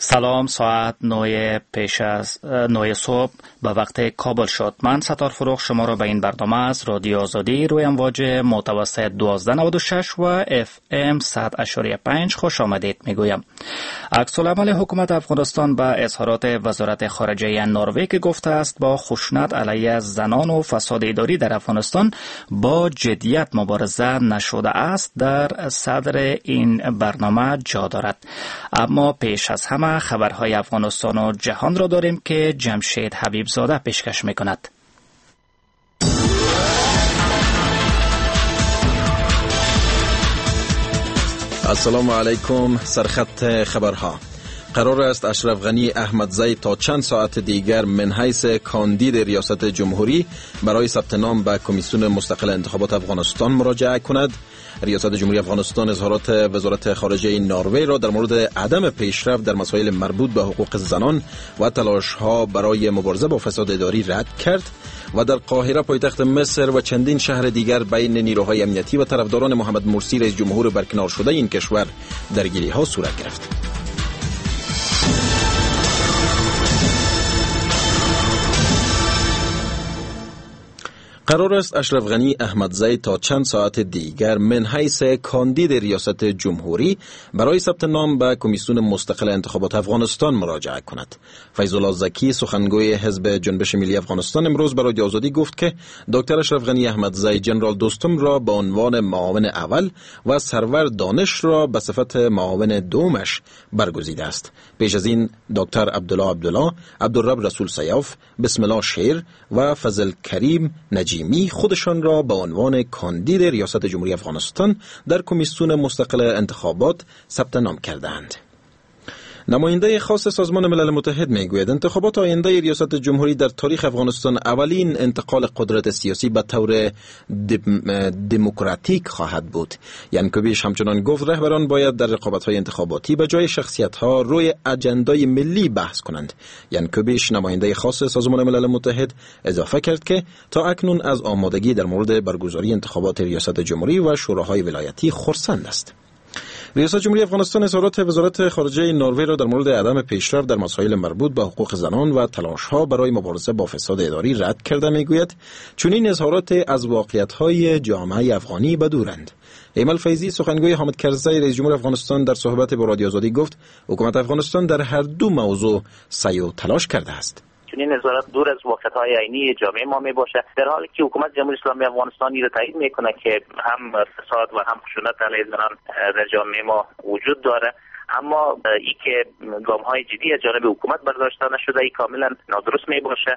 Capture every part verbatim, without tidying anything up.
سلام، ساعت نه پیش از نه صبح به وقت کابل شد. من ستار فروغ شما را به این برنامه از رادیو آزادی روی امواج متوسط دوازده نود و شش و اف ام صد و پنج خوش آمدید میگویم. عکس العمل حکومت افغانستان به اظهارات وزارت خارجه نروژ که گفته است با خشونت علیه زنان و فساد اداری در افغانستان با جدیت مبارزه نشده است در صدر این برنامه جا دارد. اما پیش از همه خبرهای افغانستان و جهان را داریم که جمشید حبیب زاده پیشکش میکند. السلام علیکم. سرخط خبرها. قرار است اشرف غنی احمدزی تا چند ساعت دیگر من حیث کاندید ریاست جمهوری برای ثبت نام به کمیسیون مستقل انتخابات افغانستان مراجعه کند. ریاست جمهوری افغانستان اظهارات وزارت خارجه نروژ را در مورد عدم پیشرفت در مسائل مربوط به حقوق زنان و تلاش‌ها برای مبارزه با فساد اداری رد کرد و در قاهره پایتخت مصر و چندین شهر دیگر بین نیروهای امنیتی و طرفداران محمد مرسی رئیس جمهور برکنار شده این کشور درگیری‌ها صورت گرفت. قرار است اشرف غنی احمدزی تا چند ساعت دیگر من حیث کاندید ریاست جمهوری برای ثبت نام به کمیسیون مستقل انتخابات افغانستان مراجعه کند. فیض الله زکی سخنگوی حزب جنبش ملی افغانستان امروز برای رادیو آزادی گفت که دکتر اشرف غنی احمدزی جنرال دوستم را به عنوان معاون اول و سرور دانش را به صفت معاون دومش برگزیده است. پیش از این دکتر عبدالله عبدالله، عبدالرب رسول سیاف، بسم الله شیر و فضل کریم نجیمی می خودشان را به عنوان کاندید ریاست جمهوری افغانستان در کمیسیون مستقل انتخابات ثبت نام کردند. نماینده خاص سازمان ملل متحد میگوید انتخابات آینده ریاست جمهوری در تاریخ افغانستان اولین انتقال قدرت سیاسی به طور دموکراتیک خواهد بود. ینکوبیش همچنان گفت رهبران باید در رقابت‌های انتخاباتی به جای شخصیت‌ها روی اجندای ملی بحث کنند. ینکوبیش نماینده خاص سازمان ملل متحد اضافه کرد که تا اکنون از آمادگی در مورد برگزاری انتخابات ریاست جمهوری و شوراهای ولایتی خرسند است. ریاست جمهوری افغانستان اظهارات وزارت خارجه نروژ را در مورد عدم پیشرفت در مسائل مربوط به حقوق زنان و تلاش‌ها برای مبارزه با فساد اداری رد کرده میگوید چنین اظهارات از واقعیت‌های جامعه افغانی بدورند. ایمل فیضی سخنگوی حامد کرزی رئیس جمهور افغانستان در صحبت با رادیو آزادی گفت حکومت افغانستان در هر دو موضوع سعی و تلاش کرده است. چنین نظارت دور از واقعیت‌های عینی جامعه ما میباشه، در حالی که حکومت جمهوری اسلامی افغانستان را تایید میکنه که هم فساد و هم خشونت علیه زنان در جامعه ما وجود داره، اما ای که گام‌های جدی از جانب حکومت برداشته نشده ای کاملا نادرست میباشه.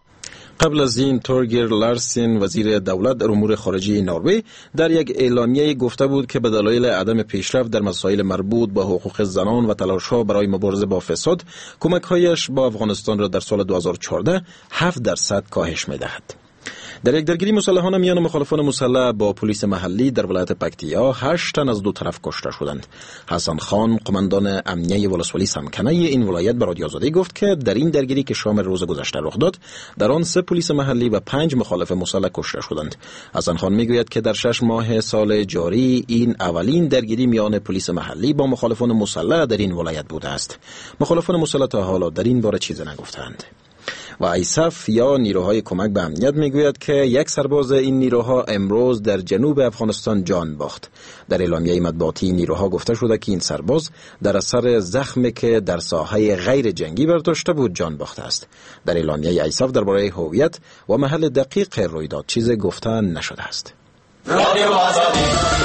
قبل از این تورگر لارسن وزیر دولت در امور خارجه نروژ در یک اعلامیه گفته بود که به دلایل عدم پیشرفت در مسائل مربوط به حقوق زنان و تلاش‌ها برای مبارزه با فساد کمک‌هایش با افغانستان را در سال دو هزار و چهارده هفت درصد کاهش می‌دهد. در یک درگیری مسلحانه میان مخالفان مسلح با پلیس محلی در ولایت پکتیا هشت تن از دو طرف کشته شدند. حسن خان قماندان امنیه ولسوالی سمکنه این ولایت به رادیو آزادی گفت که در این درگیری که شام روز گذشته رخ داد در آن سه پلیس محلی و پنج مخالف مسلح کشته شدند. حسن خان میگوید که در شش ماه سال جاری این اولین درگیری میان پلیس محلی با مخالفان مسلح در این ولایت بوده است. مخالفان مسلح تا حالا در این باره چیزی نگفتند. و ایساف یا نیروهای کمک به امنیت میگوید که یک سرباز این نیروها امروز در جنوب افغانستان جان باخت. در اعلامیه مطبوعاتی نیروها گفته شده که این سرباز در اثر زخمی که در ساحه غیر جنگی برداشته بود جان باخته است. در اعلامیه ایساف درباره هویت و محل دقیق رویداد چیزی گفته نشده است. رادیو آزادی.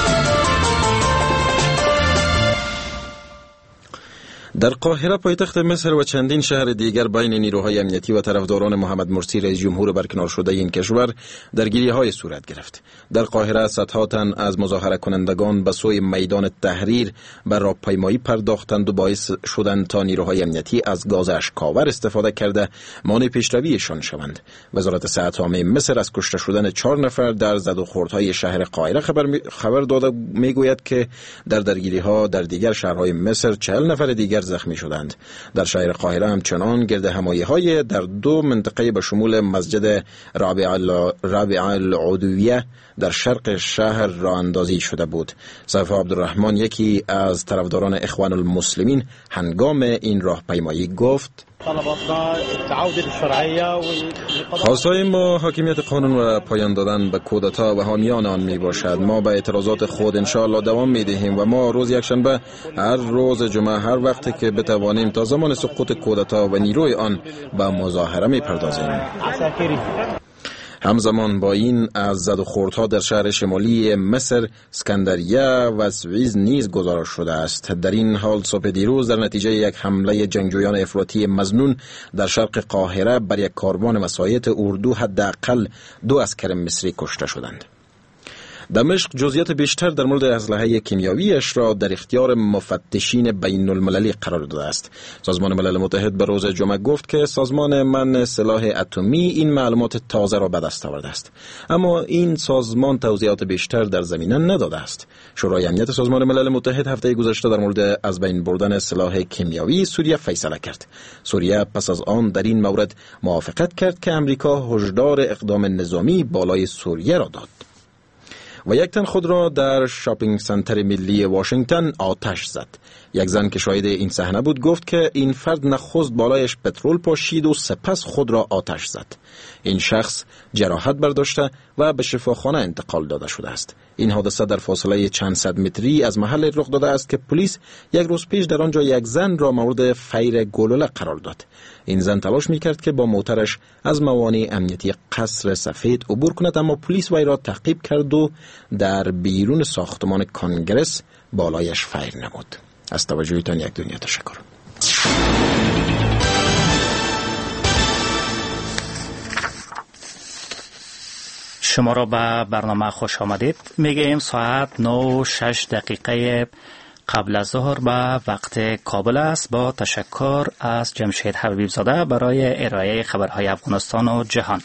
در قاهره پایتخت مصر و چندین شهر دیگر بین نیروهای امنیتی و طرفداران محمد مرسی رئیس جمهور برکنار شده این کشور درگیری‌های صورت گرفت. در قاهره صدها تن از مظاهره کنندگان به سوی میدان تحریر بر راهپیمایی پرداختند و باعث شدند تا نیروهای امنیتی از گاز اشک‌آور استفاده کرده مانع پیشرویشان شوند. وزارت صحت عامه مصر از کشته شدن چهار نفر در زد و خوردهای شهر قاهره خبر خبر داده میگوید که در درگیری‌ها در دیگر شهرهای مصر چهل نفر دیگر دیگر زخمی شدند. در شهر قاهره همچنان گرد همایی‌های در دو منطقه به شمول مسجد رابعه العدویه در شرق شهر راه اندازی شده بود. صفا عبدالرحمن، یکی از طرفداران اخوان المسلمین، هنگام این راهپیمایی گفت: خواستای ما حاکمیت قانون و پایان دادن به کودتا و حامیان آن می باشد. ما به اعتراضات خود انشاءالله دوام می دهیم و ما روز یکشنبه، هر روز جمعه، هر وقتی که بتوانیم تا زمان سقوط کودتا و نیروی آن به مظاهره می پردازیم. همزمان با این از زد و خوردها در شهر شمالی مصر اسکندریه و سوئیس نیز گزارش شده است. در این حال صبح دیروز در نتیجه یک حمله جنگجویان افراطی مظنون در شرق قاهره بر یک کاروان مساعیت اردو حداقل دو عسکر مصری کشته شدند. دمشق جزئیات بیشتر در مورد اسلحه کیمیایی‌اش را در اختیار مفتشین بین المللی قرار داده است. سازمان ملل متحد به روز جمعه گفت که سازمان منع سلاح اتمی این معلومات تازه را به دست آورده است، اما این سازمان توضیحات بیشتر در زمینه نداده است. شورای امنیت سازمان ملل متحد هفته گذشته در مورد از بین بردن سلاح کیمیایی سوریه فیصله کرد. سوریه پس از آن در این مورد موافقت کرد که امریکا هشدار اقدام نظامی بالای سوریه را داد. و یک تن خود را در شاپینگ سنتر ملی واشنگتن آتش زد. یک زن که شاهد این صحنه بود گفت که این فرد نخست بالایش پترول پاشید و سپس خود را آتش زد. این شخص جراحت برداشته و به شفاخانه انتقال داده شده است. این حادثه در فاصله چند صد متری از محل رخ داده است که پلیس یک روز پیش در آنجا یک زن را مورد فیر گلوله قرار داد. این زن تلاش میکرد که با موترش از موانع امنیتی قصر سفید عبور کند، اما پلیس وی را تعقیب کرد و در بیرون ساختمان کنگرس بالایش فیر نمود. از توجهتان یک دنیا تشکر. شما را به برنامه خوش آمدید. میگیم ساعت نه و شش دقیقه قبل از ظهر به وقت کابل است. با تشکر از جمشید حبیب زاده برای ارائه خبرهای افغانستان و جهان.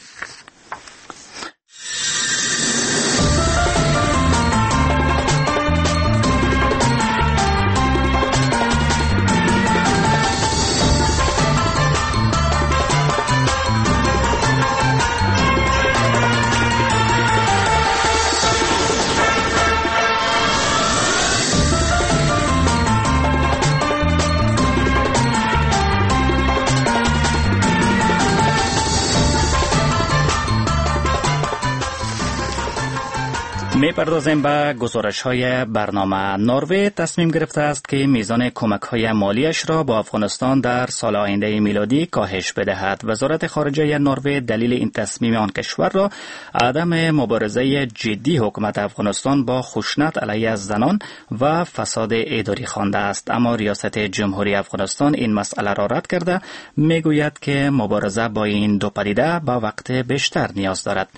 می پردازیم به گزارش های برنامه. نروژ تصمیم گرفته است که میزان کمک های مالیش را با افغانستان در سال آینده میلادی کاهش بدهد. وزارت خارجه نروژ دلیل این تصمیم آن کشور را عدم مبارزه جدی حکومت افغانستان با خشونت علیه زنان و فساد اداری خوانده است، اما ریاست جمهوری افغانستان این مسئله را رد کرده. میگوید که مبارزه با این دو پدیده با وقت بیشتر نیاز دارد.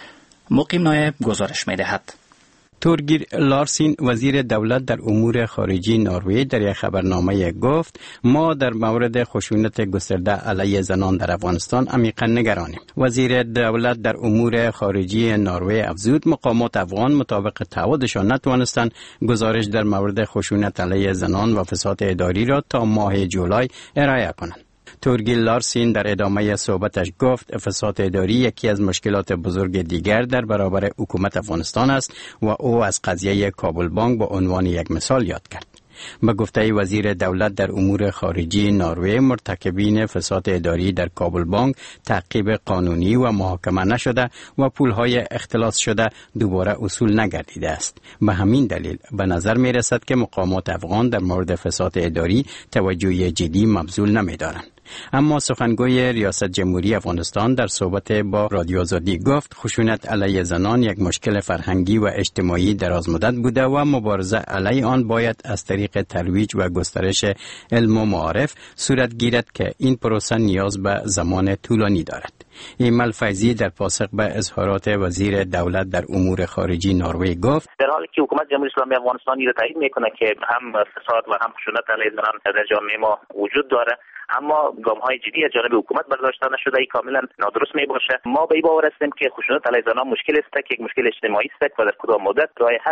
مقیم نایب گزارش می دهد. تورگیر لارسین وزیر دولت در امور خارجی نروژ در یک خبرنامه گفت ما در مورد خشونت گسترده علیه زنان در افغانستان عمیقا نگرانیم. وزیر دولت در امور خارجی نروژ افزود مقامات افغان مطابق تعهدشان نتوانستند گزارش در مورد خشونت علیه زنان و فساد اداری را تا ماه جولای ارائه کنند. تورگیر لارسین در ادامه صحبتش گفت فساد اداری یکی از مشکلات بزرگ دیگر در برابر حکومت افغانستان است و او از قضیه کابل بانک با عنوان یک مثال یاد کرد. به گفته وزیر دولت در امور خارجی نروژ، مرتکبین فساد اداری در کابل بانک تعقیب قانونی و محاکمه نشده و پولهای اختلاس شده دوباره اصول نگردیده است. به همین دلیل به نظر می رسد که مقامات افغان در مورد فساد اداری توجه جدی مبذول نمی دارند. اما سخنگوی ریاست جمهوری افغانستان در صحبت با رادیو آزادی گفت خشونت علیه زنان یک مشکل فرهنگی و اجتماعی درازمدت بوده و مبارزه علیه آن باید از طریق ترویج و گسترش علم و معارف صورت گیرد که این پروسه نیاز به زمان طولانی دارد. ایمل فیضی در پاسخ به اظهارات وزیر دولت در امور خارجی نروژ گفت در حالی که حکومت جمهوری اسلامی افغانستان را تایید میکنه که هم فساد و هم خشونت علیه زنان در جامعه ما وجود داره، اما گام‌های جدی از جانب حکومت برداشته نشده، ای کاملا نادرست میباشه. ما به این باور هستیم که خشونت علیه زنان مشکل است که یک مشکل اجتماعی است و در کدام مدت راه حل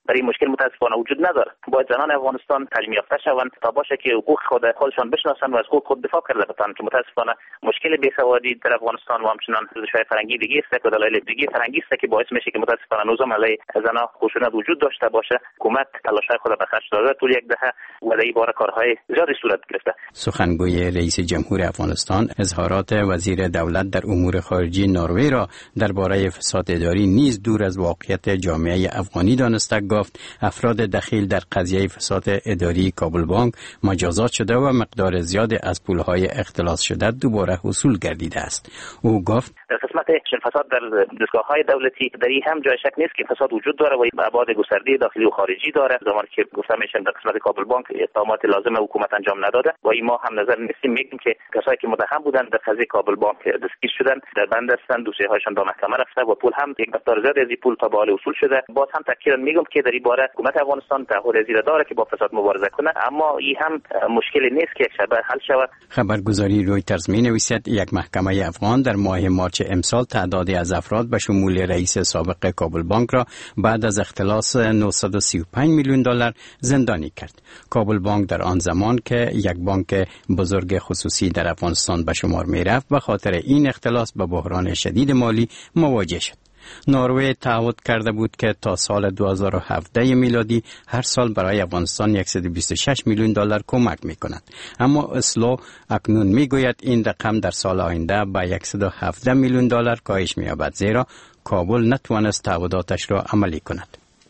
برای مشکل متاسفانه وجود نداره. باید زنان افغانستان تعلیم یافته شوند تا باشه که حقوق خود خودشان بشناسن و از حقوق خود دفاع کرده بتوانند، که متاسفانه مشکل بیسوادی در افغانستان و همچنان ریزش‌های فرهنگی دیگه است و دلایل دیگه فرهنگی است که باعث میشه که متاسفانه نظام علیه زنان خشونت وجود داشته باشه. حکومت تلاش‌های خود به خرج داده طول یک دهه و در این باره کارهای زیادی صورت گرفته. سخنگوی رئیس جمهور افغانستان اظهارات وزیر دولت در امور خارجی نروژ را درباره فساد اداری نیز دور از واقعیت جامعه افغانی دانسته گفت افراد دخیل در قضیه فساد اداری کابل بانک مجازات شده و مقدار زیاد از پولهای اختلاس شده دوباره حصول گردیده است. او گفت در قسمت فساد در دستگاه‌های دولتی در این هم جای شک نیست که فساد وجود داره و ابعاد گسترده داخلی و خارجی داره. زمانی که گفتم میشن در قسمت کابل بانک اقدامات لازم حکومت انجام نداده و این ما هم نظر نیستیم میگیم که کسایی که متهم بودند در قضیه کابل بانک دستگیر شدن، در بند هستند، دوسیه هاشون به محکمه رفته و پول هم یک مقدار زیاد از این پول تا به حال وصول شده. باز هم تاکید میگم که در این باره حکومت افغانستان تعهد زیر داره که با فساد مبارزه کنه، اما این هم مشکلی نیست که یک شبه حل شود. خبرگزاری رویترز می نویسد یک محکمه افغان در ماه مارچ امسال تعدادی از افراد به شمول رئیس سابق کابل بانک را بعد از اختلاس نهصد و سی و پنج میلیون دلار زندانی کرد. کابل بانک در آن زمان که یک بانک بزرگ خصوصی در افغانستان به شمار می رفت به خاطر این اختلاس به بحران شدید مالی مواجه شد. نروژ تعهد کرده بود که تا سال دو هزار و هفده میلادی هر سال برای افغانستان صد و بیست و شش میلیون دلار کمک می کند. اما اسلو اکنون می گوید این رقم در سال آینده به صد و هفده میلیون دلار کاهش می یابد، زیرا کابل نتوانست تعهداتش را عملی کند.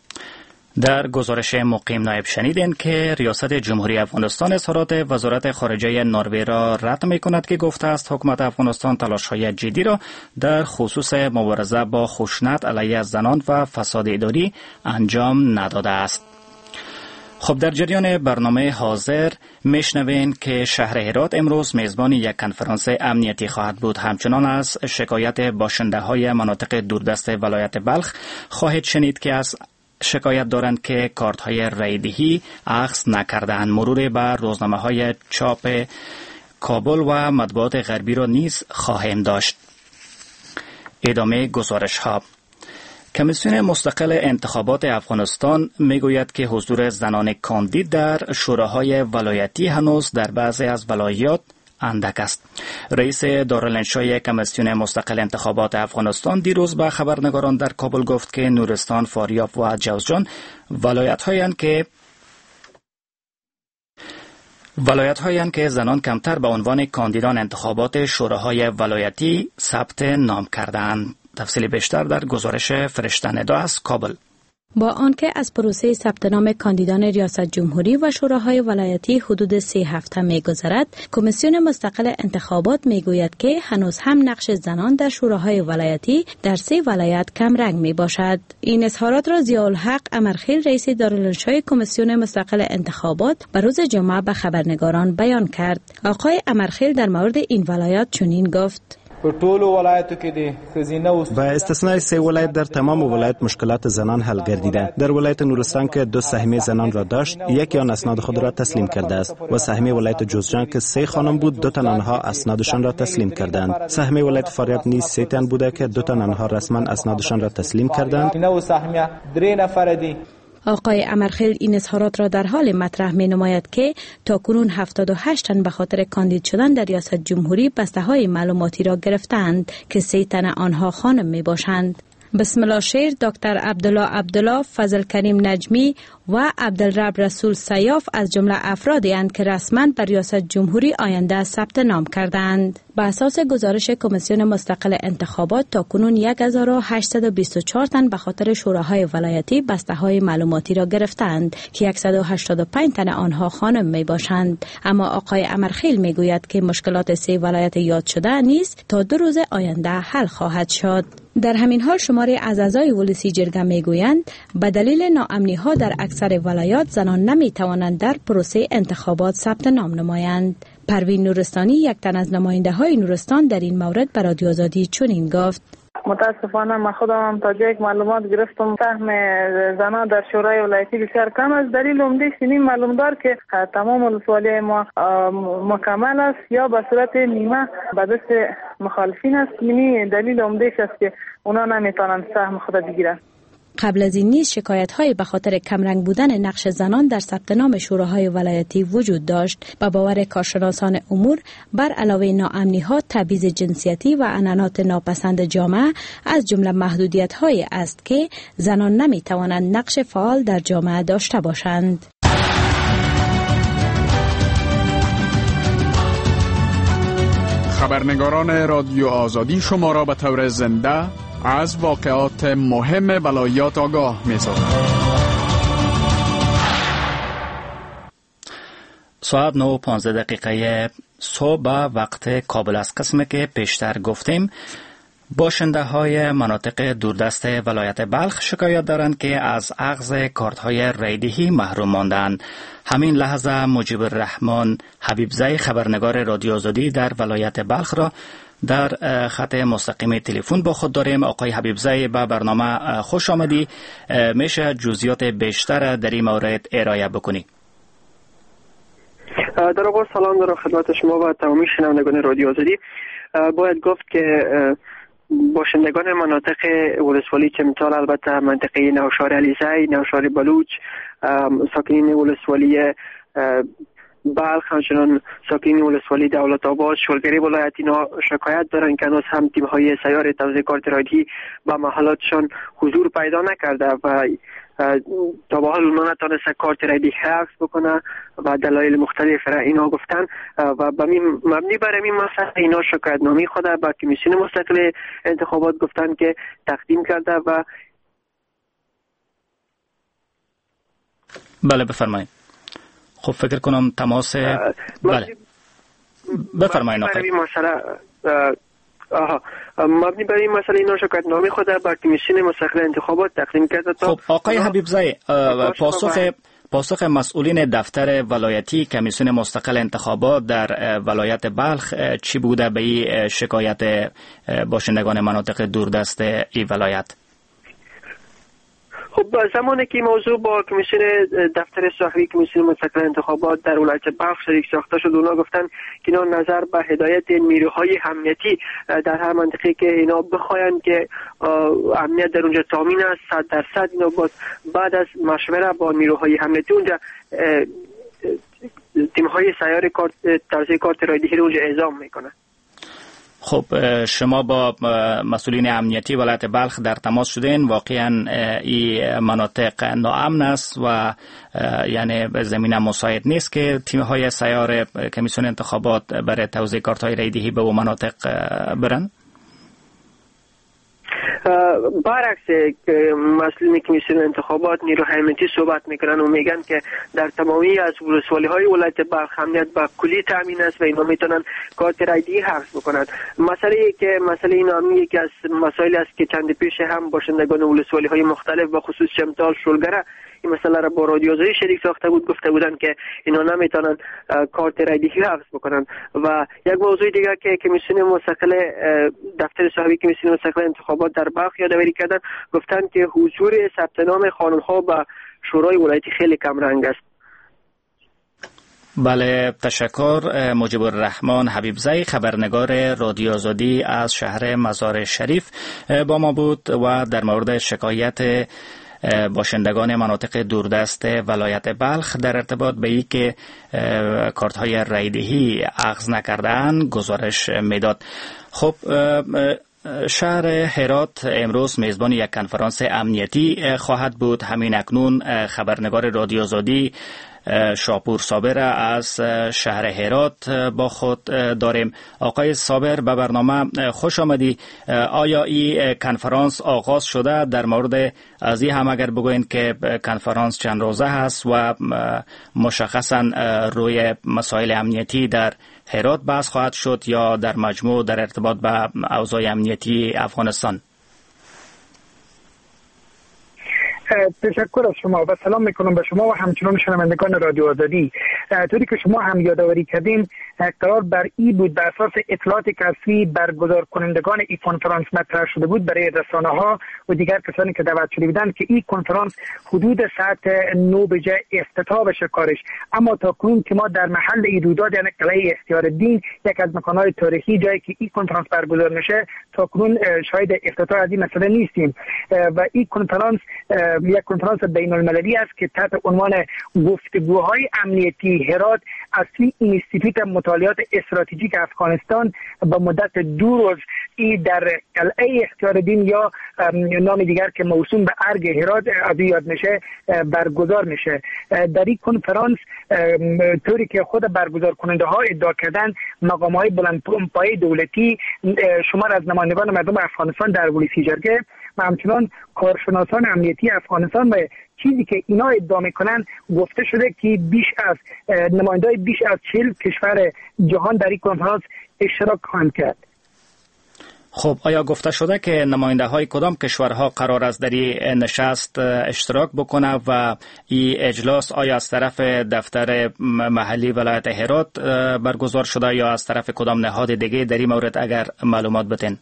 در گزارش مقیم نایب شنیدین که ریاست جمهوری افغانستان اظهارات وزارت خارجه نروژ را رد می کند که گفته است حکومت افغانستان تلاش‌های جدی را در خصوص مبارزه با خشونت علیه زنان و فساد اداری انجام نداده است. خب در جریان برنامه حاضر میشنوین که شهر هرات امروز میزبان یک کنفرانس امنیتی خواهد بود. همچنان از شکایت باشنده های مناطق دوردست ولایت بلخ خواهید شنید که از شکایت دارند که کارت های رایدهی اخذ نکردند. مرور بر روزنامه های چاپ کابل و مطبوعات غربی را نیز خواهیم داشت. ادامه گزارش ها. کمیسیون مستقل انتخابات افغانستان میگوید که حضور زنان کاندید در شوراهای ولایتی هنوز در بعضی از ولایات اندک است. رئیس دارالانشای کمیسیون مستقل انتخابات افغانستان دیروز به خبرنگاران در کابل گفت که نورستان، فاریاب و جوزجان ولایت‌هایند که ولایت‌هایند که زنان کمتر به عنوان کاندیدان انتخابات شوراهای ولایتی ثبت نام کردند. تفصیل بیشتر در گزارش فرشته ندا از کابل. با آنکه از پروسه ثبت نام کاندیدان ریاست جمهوری و شوراهای ولایتی حدود سه هفته می‌گذرد، کمیسیون مستقل انتخابات میگوید که هنوز هم نقش زنان در شوراهای ولایتی در سه ولایت کم رنگ می باشد. این اظهارات را ضیاءالحق امرخیل رئیس دارالانشای کمیسیون مستقل انتخابات به روز جمعه به خبرنگاران بیان کرد. آقای امرخیل در مورد این ولایات چنین گفت: با استثنای سه ولایت در تمام ولایت مشکلات زنان حل گردیده. در ولایت نورستان که دو سهمیه زنان را داشت، یکی آن اسناد خود را تسلیم کرده است و سهمیه ولایت جوزجان که سه خانم بود، دو تن آنها اسنادشان را تسلیم کردند. سهمیه ولایت فاریاب نیز سه تن بوده که دو تن آنها رسما اسنادشان را تسلیم کردند. آقای امرخیل این اظهارات را در حال مطرح می نماید که تاکنون هفتاد و هشت تن به خاطر کاندید شدن در ریاست جمهوری بسته های معلوماتی را گرفتند که سه تن آنها خانم می باشند. بسم الله شیر، دکتر عبدالله عبدالله، فضل کریم نجمی و عبدالرب رسول سیاف از جمله افرادی اند که رسما بر ریاست جمهوری آینده ثبت نام کردند. بر اساس گزارش کمیسیون مستقل انتخابات تاکنون هزار و هشتصد و بیست و چهار تن به خاطر شوراهای ولایتی بسته های معلوماتی را گرفتند که صد و هشتاد و پنج تن آنها خانم می باشند. اما آقای امرخیل می گوید که مشکلات سه ولایت یاد شده نیست تا دو روز آینده حل خواهد شد. در همین حال شماری از اعضای ولسی جرگه می گویند به دلیل ناامنی ها در اکثر ولایات زنان نمی توانند در پروسه انتخابات ثبت نام نمایند. پروین نورستانی، یک تن از نماینده های نورستان، در این مورد به رادیو آزادی چنین گفت: متاسفانه من خودم تا جایی که معلومات گرفتم سهم زنان در شورای ولایتی بسیار کم است. دلیل عمده اینی معلوم دار که تمام ولسوالی ما مکمل است یا به صورت نیمه به دست مخالفین است. اینی دلیل عمده است که اونا نمیتونن سهم خود بگیرن. قبل از این نیز شکایت‌های به خاطر کمرنگ بودن نقش زنان در ثبت نام شوراهای ولایتی وجود داشت. به باور کارشناسان امور، بر علاوه ناامنی‌ها، تبعیض جنسیتی و عنعنات ناپسند جامعه از جمله محدودیت‌هایی است که زنان نمی‌توانند نقش فعال در جامعه داشته باشند. خبرنگاران رادیو آزادی شما را به طور زنده از واقعات مهم ولایات آگاه می‌سازند. ساعت نه و پانزده دقیقه صبح وقت کابل است. قسمی که پیشتر گفتیم، باشنده های مناطق دوردست ولایت بلخ شکایت دارند که از اخذ کارت های رایدهی محروم ماندند. همین لحظه مجیب الرحمن حبیبزی خبرنگار رادیو آزادی در ولایت بلخ را در خط مستقیم تلفن با خود داریم. آقای حبیبزی، به برنامه خوش آمدی. میشه جزئیات بیشتر در این مورد ارائه بکنی؟ در آغاز سلام دارم خدمت شما و تمامی شنوندگان رادیو آزادی. باید گفت که باشندگان مناطق ولسوالی چمتال، البته منطقه نوشهر علیزی، نوشهر بلوچ، ساکنین ولسوالی بلخ، همچنان ساکنین ولسوالی دولت آباد، شلگری ولایت، اینا شکایت دارن که هنوز هم تیم‌های سیار توزیع کارت رایدهی به محلاتشان حضور پیدا نکرده و تا به حال اونا نتونسته کارت رایدهی حفظ بکنه و دلایل مختلف را اینا گفتن و به مبنی بر این مسئله اینا شکایت نامه خود به کمیسیون مستقل انتخابات گفتن که تقدیم کرده و بله بفرمایید. خب فکر کنم تماس بله بفرمایید. آقای آها مبنی بر این مسئله اینا شکایت نامه خود به کمیسیون مستقل انتخابات تقدیم کرده. خب آقای حبیبزی، پاسخ پاسخ مسئولین دفتر ولایتی کمیسیون مستقل انتخابات در ولایت بلخ چی بوده به این شکایت باشندگان مناطق دوردست این ولایت؟ خب زمانی که موضوع با کمیسیون دفتر صحوی کمیسیون مستقل انتخابات در ولایت بلخ شریک ساخته شد، اونا گفتن که اینا نظر به هدایت نیروهای امنیتی در هر منطقه که اینا بخواین که امنیت در اونجا تامین است، صد درصد اینا باز بعد از مشوره با نیروهای امنیتی اونجا تیم‌های سیار کارت توزیع کارت رایدهی رو اونجا اعزام میکنن. خب شما با مسئولین امنیتی ولایت بلخ در تماس شدین. واقعا این مناطق ناامن است و یعنی زمینه مساعد نیست که تیم‌های سیار کمیسیون انتخابات برای توزیع کارت‌های رایدهی به اون مناطق برن؟ برعکس مسئولین کمیسیون انتخابات نیروهای امنیتی صحبت میکنن و میگن که در تمامی از ولسوالی های ولایت بلخ امنیت با کلی تامین است و اینا میتونن کارت رایدهی حفظ بکنن. مسئله ای که مسئله این امنی یکی از مسائلی است که چند پیش هم باشندگان ولسوالی های مختلف و خصوص چمتال، شلگره این مسئله را با رادیو آزادی شریک ساخته بود، گفته بودن که اینا نمیتونن کارت رایدهی حفظ بکنن. و یک موضوع دیگه که کمیسیون مستقل دفتر صحوی کمیسیون مستقل انتخابات در بلخ یادآوری کردن، گفتن که حضور ثبت نام خانم‌ها به شورای ولایتی خیلی کم رنگ است. بله تشکر. مجیب الرحمن حبیبزی خبرنگار رادیو آزادی از شهر مزار شریف با ما بود و در مورد شکایت باشندگان مناطق دوردست ولایت بلخ در ارتباط به این که کارت های رایدهی اخذ نکردن گزارش میداد. خب شهر هرات امروز میزبان یک کنفرانس امنیتی خواهد بود. همین اکنون خبرنگار رادیو آزادی شاپور صابر از شهر هرات با خود داریم. آقای صابر به برنامه خوش آمدی. آیا این کنفرانس آغاز شده؟ در مورد از این هم اگر بگوین که کنفرانس چند روزه هست و مشخصا روی مسائل امنیتی در هرات بحث خواهد شد یا در مجموع در ارتباط به اوضاع امنیتی افغانستان؟ تشکر از شما و سلام میکنم به شما و همچنان شنوندگان رادیو آزادی. طوری که شما هم یادآوری کردین، قرار بر این بود بر اساس اطلاعاتی که از سوی برگزار کنندگان این کنفرانس مطرح شده بود برای رسانه ها و دیگر کسانی که دعوت شده بودند که این کنفرانس حدود ساعت نه بجه افتتاح بشه کارش. اما تا کنون که ما در محل این رویداد یعنی قلعه اختیارالدین یک از مکانهای تاریخی جایی که این کنفرانس برگزار میشه تا کنون شاهد افتتاح از این مسئله نیستیم و این کنفرانس یک کنفرانس بین المللی است که تحت عنوان گفتگوهای امنیتی هرات از اینستیتوت مطالعات استراتژیک افغانستان با مدت دو روز ای در قلعه اختیارالدین یا نام دیگر که موسوم به ارگ هرات از یاد میشه برگزار میشه. در این کنفرانس طوری که خود برگزار کننده ها ادعا کردن مقام های بلندپایه دولتی، شمار از نمایندگان مردم افغانستان در پلیسی جرگه و همچنان کارشناسان امنیتی افغانستان و چیزی که اینا ادعا میکنن گفته شده که بیش از نمایندای بیش از چهل کشور جهان در این کنفرانس اشتراک خواهند کرد. خب آیا گفته شده که نماینده های کدام کشورها قرار است در این نشست اشتراک بکنه و این اجلاس آیا از طرف دفتر محلی ولایت هرات برگزار شده یا از طرف کدام نهاد دیگه در این مورد اگر معلومات بتین؟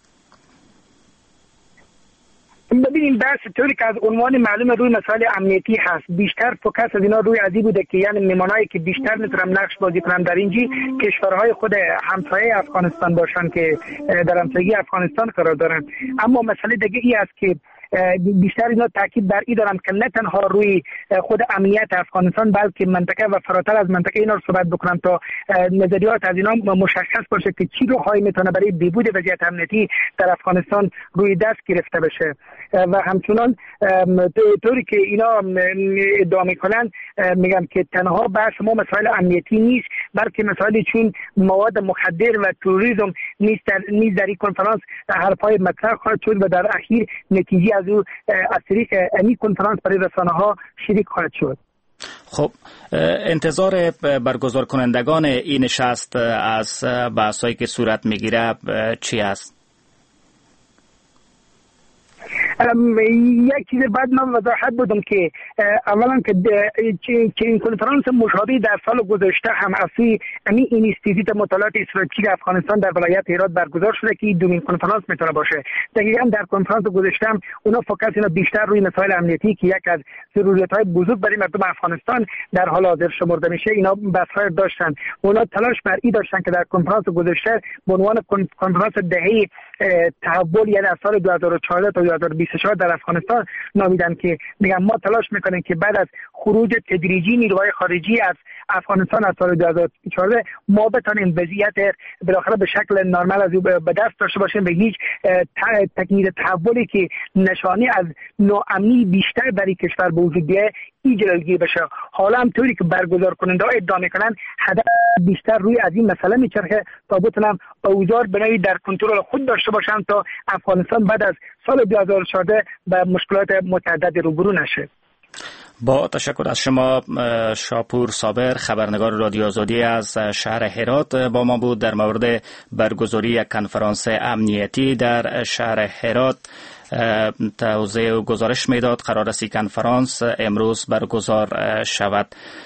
ببینیم بحث طوری که از عنوان معلوم روی مسائل امنیتی هست، بیشتر فوکس از اینا روی ازی بوده که یعنی میمانایی که بیشتر میتونم نقش بازی کنم در اینجی کشورهای خود همسایه افغانستان باشن که در همسایگی افغانستان قرار دارن. اما مسئله دیگه ای است که بیشتر اینا تاکید بر این دارم که نه تنها روی خود امنیت افغانستان بلکه منطقه و فراتر از منطقه اینا رو صحبت بکنم تا نظریات از اینا مشخص باشه که چی راههایی میتونه برای بهبود وضعیت امنیتی در افغانستان روی دست گرفته بشه و همچنان طوری که اینا ادعا میکنن میگم که تنها بحث ما مسائل امنیتی نیست بلکه مسائلی چون مواد مخدر و تروریسم نیست در نیز در این کنفرانس حرفای مطرح خواهد شد و در اخیر نتیجه از او از طریق این کنفرانس برای رسانه ها شریک خواهد شد. خب انتظار برگزار کنندگان این نشست از بحثایی که صورت میگیره چی است؟ یک چیز بعد من وضاحت بدم که اولا که این کنفرانس مشابه در سال گذشته هم اصلی امی اینستیتوت مطالعات استراتژیک افغانستان در ولایت هرات برگزار شده که دومین کنفرانس میتونه باشه. دقیقاً در کنفرانس گذشته هم اونا فوکس اینا بیشتر روی مسائل امنیتی که یک از ضرورت‌های بزرگ برای مردم افغانستان در حال حاضر شمرده میشه اینا بحث‌ها داشتن. اونا تلاش بر این داشتن که در کنفرانس گذشته به عنوان کنفرانس دهه تحول یعنی از سال دو هزار و چهارده تا دو هزار و بیست و چهار در افغانستان نامیدن که میگم ما تلاش میکنیم که بعد از خروج تدریجی نیروهای خارجی از افغانستان از سال دو هزار و چهارده ما بتونیم وضعیت بالاخره به شکل نرمال از به دست داشته باشیم به هیچ تکمیل تحولی که نشانی از ناامنی بیشتر در این کشور به وجود بیاد ایجالگی بشه. حالا هم طوری که برگزار کننده ها ادعا میکنن هدف بیشتر روی از این مسئله میچرخه تا بتونم اوضاع بنایی در کنترل خود داشته باشم تا افغانستان بعد از سال دو هزار و چهارده به مشکلات متعدد روبرو نشه. با تشکر از شما شاپور صابر، خبرنگار رادیو آزادی از شهر هرات با ما بود در مورد برگزاری یک کنفرانس امنیتی در شهر هرات. توضیح و گزارش میداد قرار است کنفرانس امروز برگزار شود.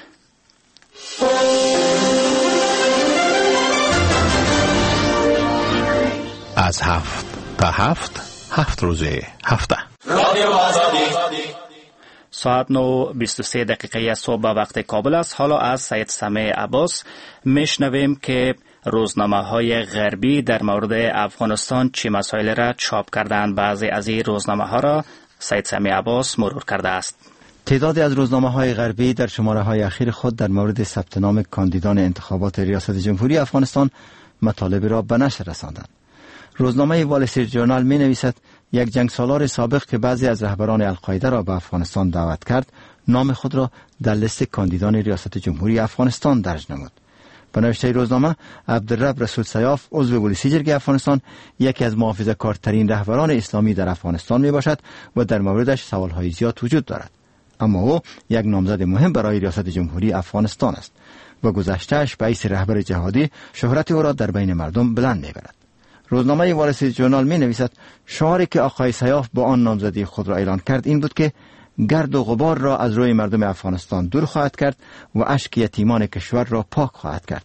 از هفت تا هفت هفت روزه هفته رادیو آزادی. ساعت نو بیست و سه دقیقه صبح به وقت کابل است. حالا از سید سمیع عباس میشنویم که روزنامه های غربی در مورد افغانستان چه مسائل را چاپ کردند. بعضی از این روزنامه ها را سید سمیع عباس مرور کرده است. تعدادی از روزنامه های غربی در شماره های اخیر خود در مورد ثبت نام کاندیدان انتخابات ریاست جمهوری افغانستان مطالب را به نشر رساندند. روزنامه وال استریت جورنال می نویسد یک جنگسالار سابق که بعضی از رهبران القاعده را به افغانستان دعوت کرد نام خود را در لیست کاندیدان ریاست جمهوری افغانستان درج نمود. به نوشته روزنامه عبدالرب رسول سیاف عضو پلیسی جرگه افغانستان یکی از محافظه‌کارترین رهبران اسلامی در افغانستان می باشد و در موردش سوالهای زیاد وجود دارد، اما او یک نامزد مهم برای ریاست جمهوری افغانستان است و گذشته‌اش به حیث رهبر جهادی شهرت او را در بین مردم بلند می برد. روزنامه وال استریت جورنال می نویسد شعاری که آقای سیاف با آن نامزدی خود را اعلان کرد این بود که گرد و غبار را از روی مردم افغانستان دور خواهد کرد و اشک یتیمان کشور را پاک خواهد کرد.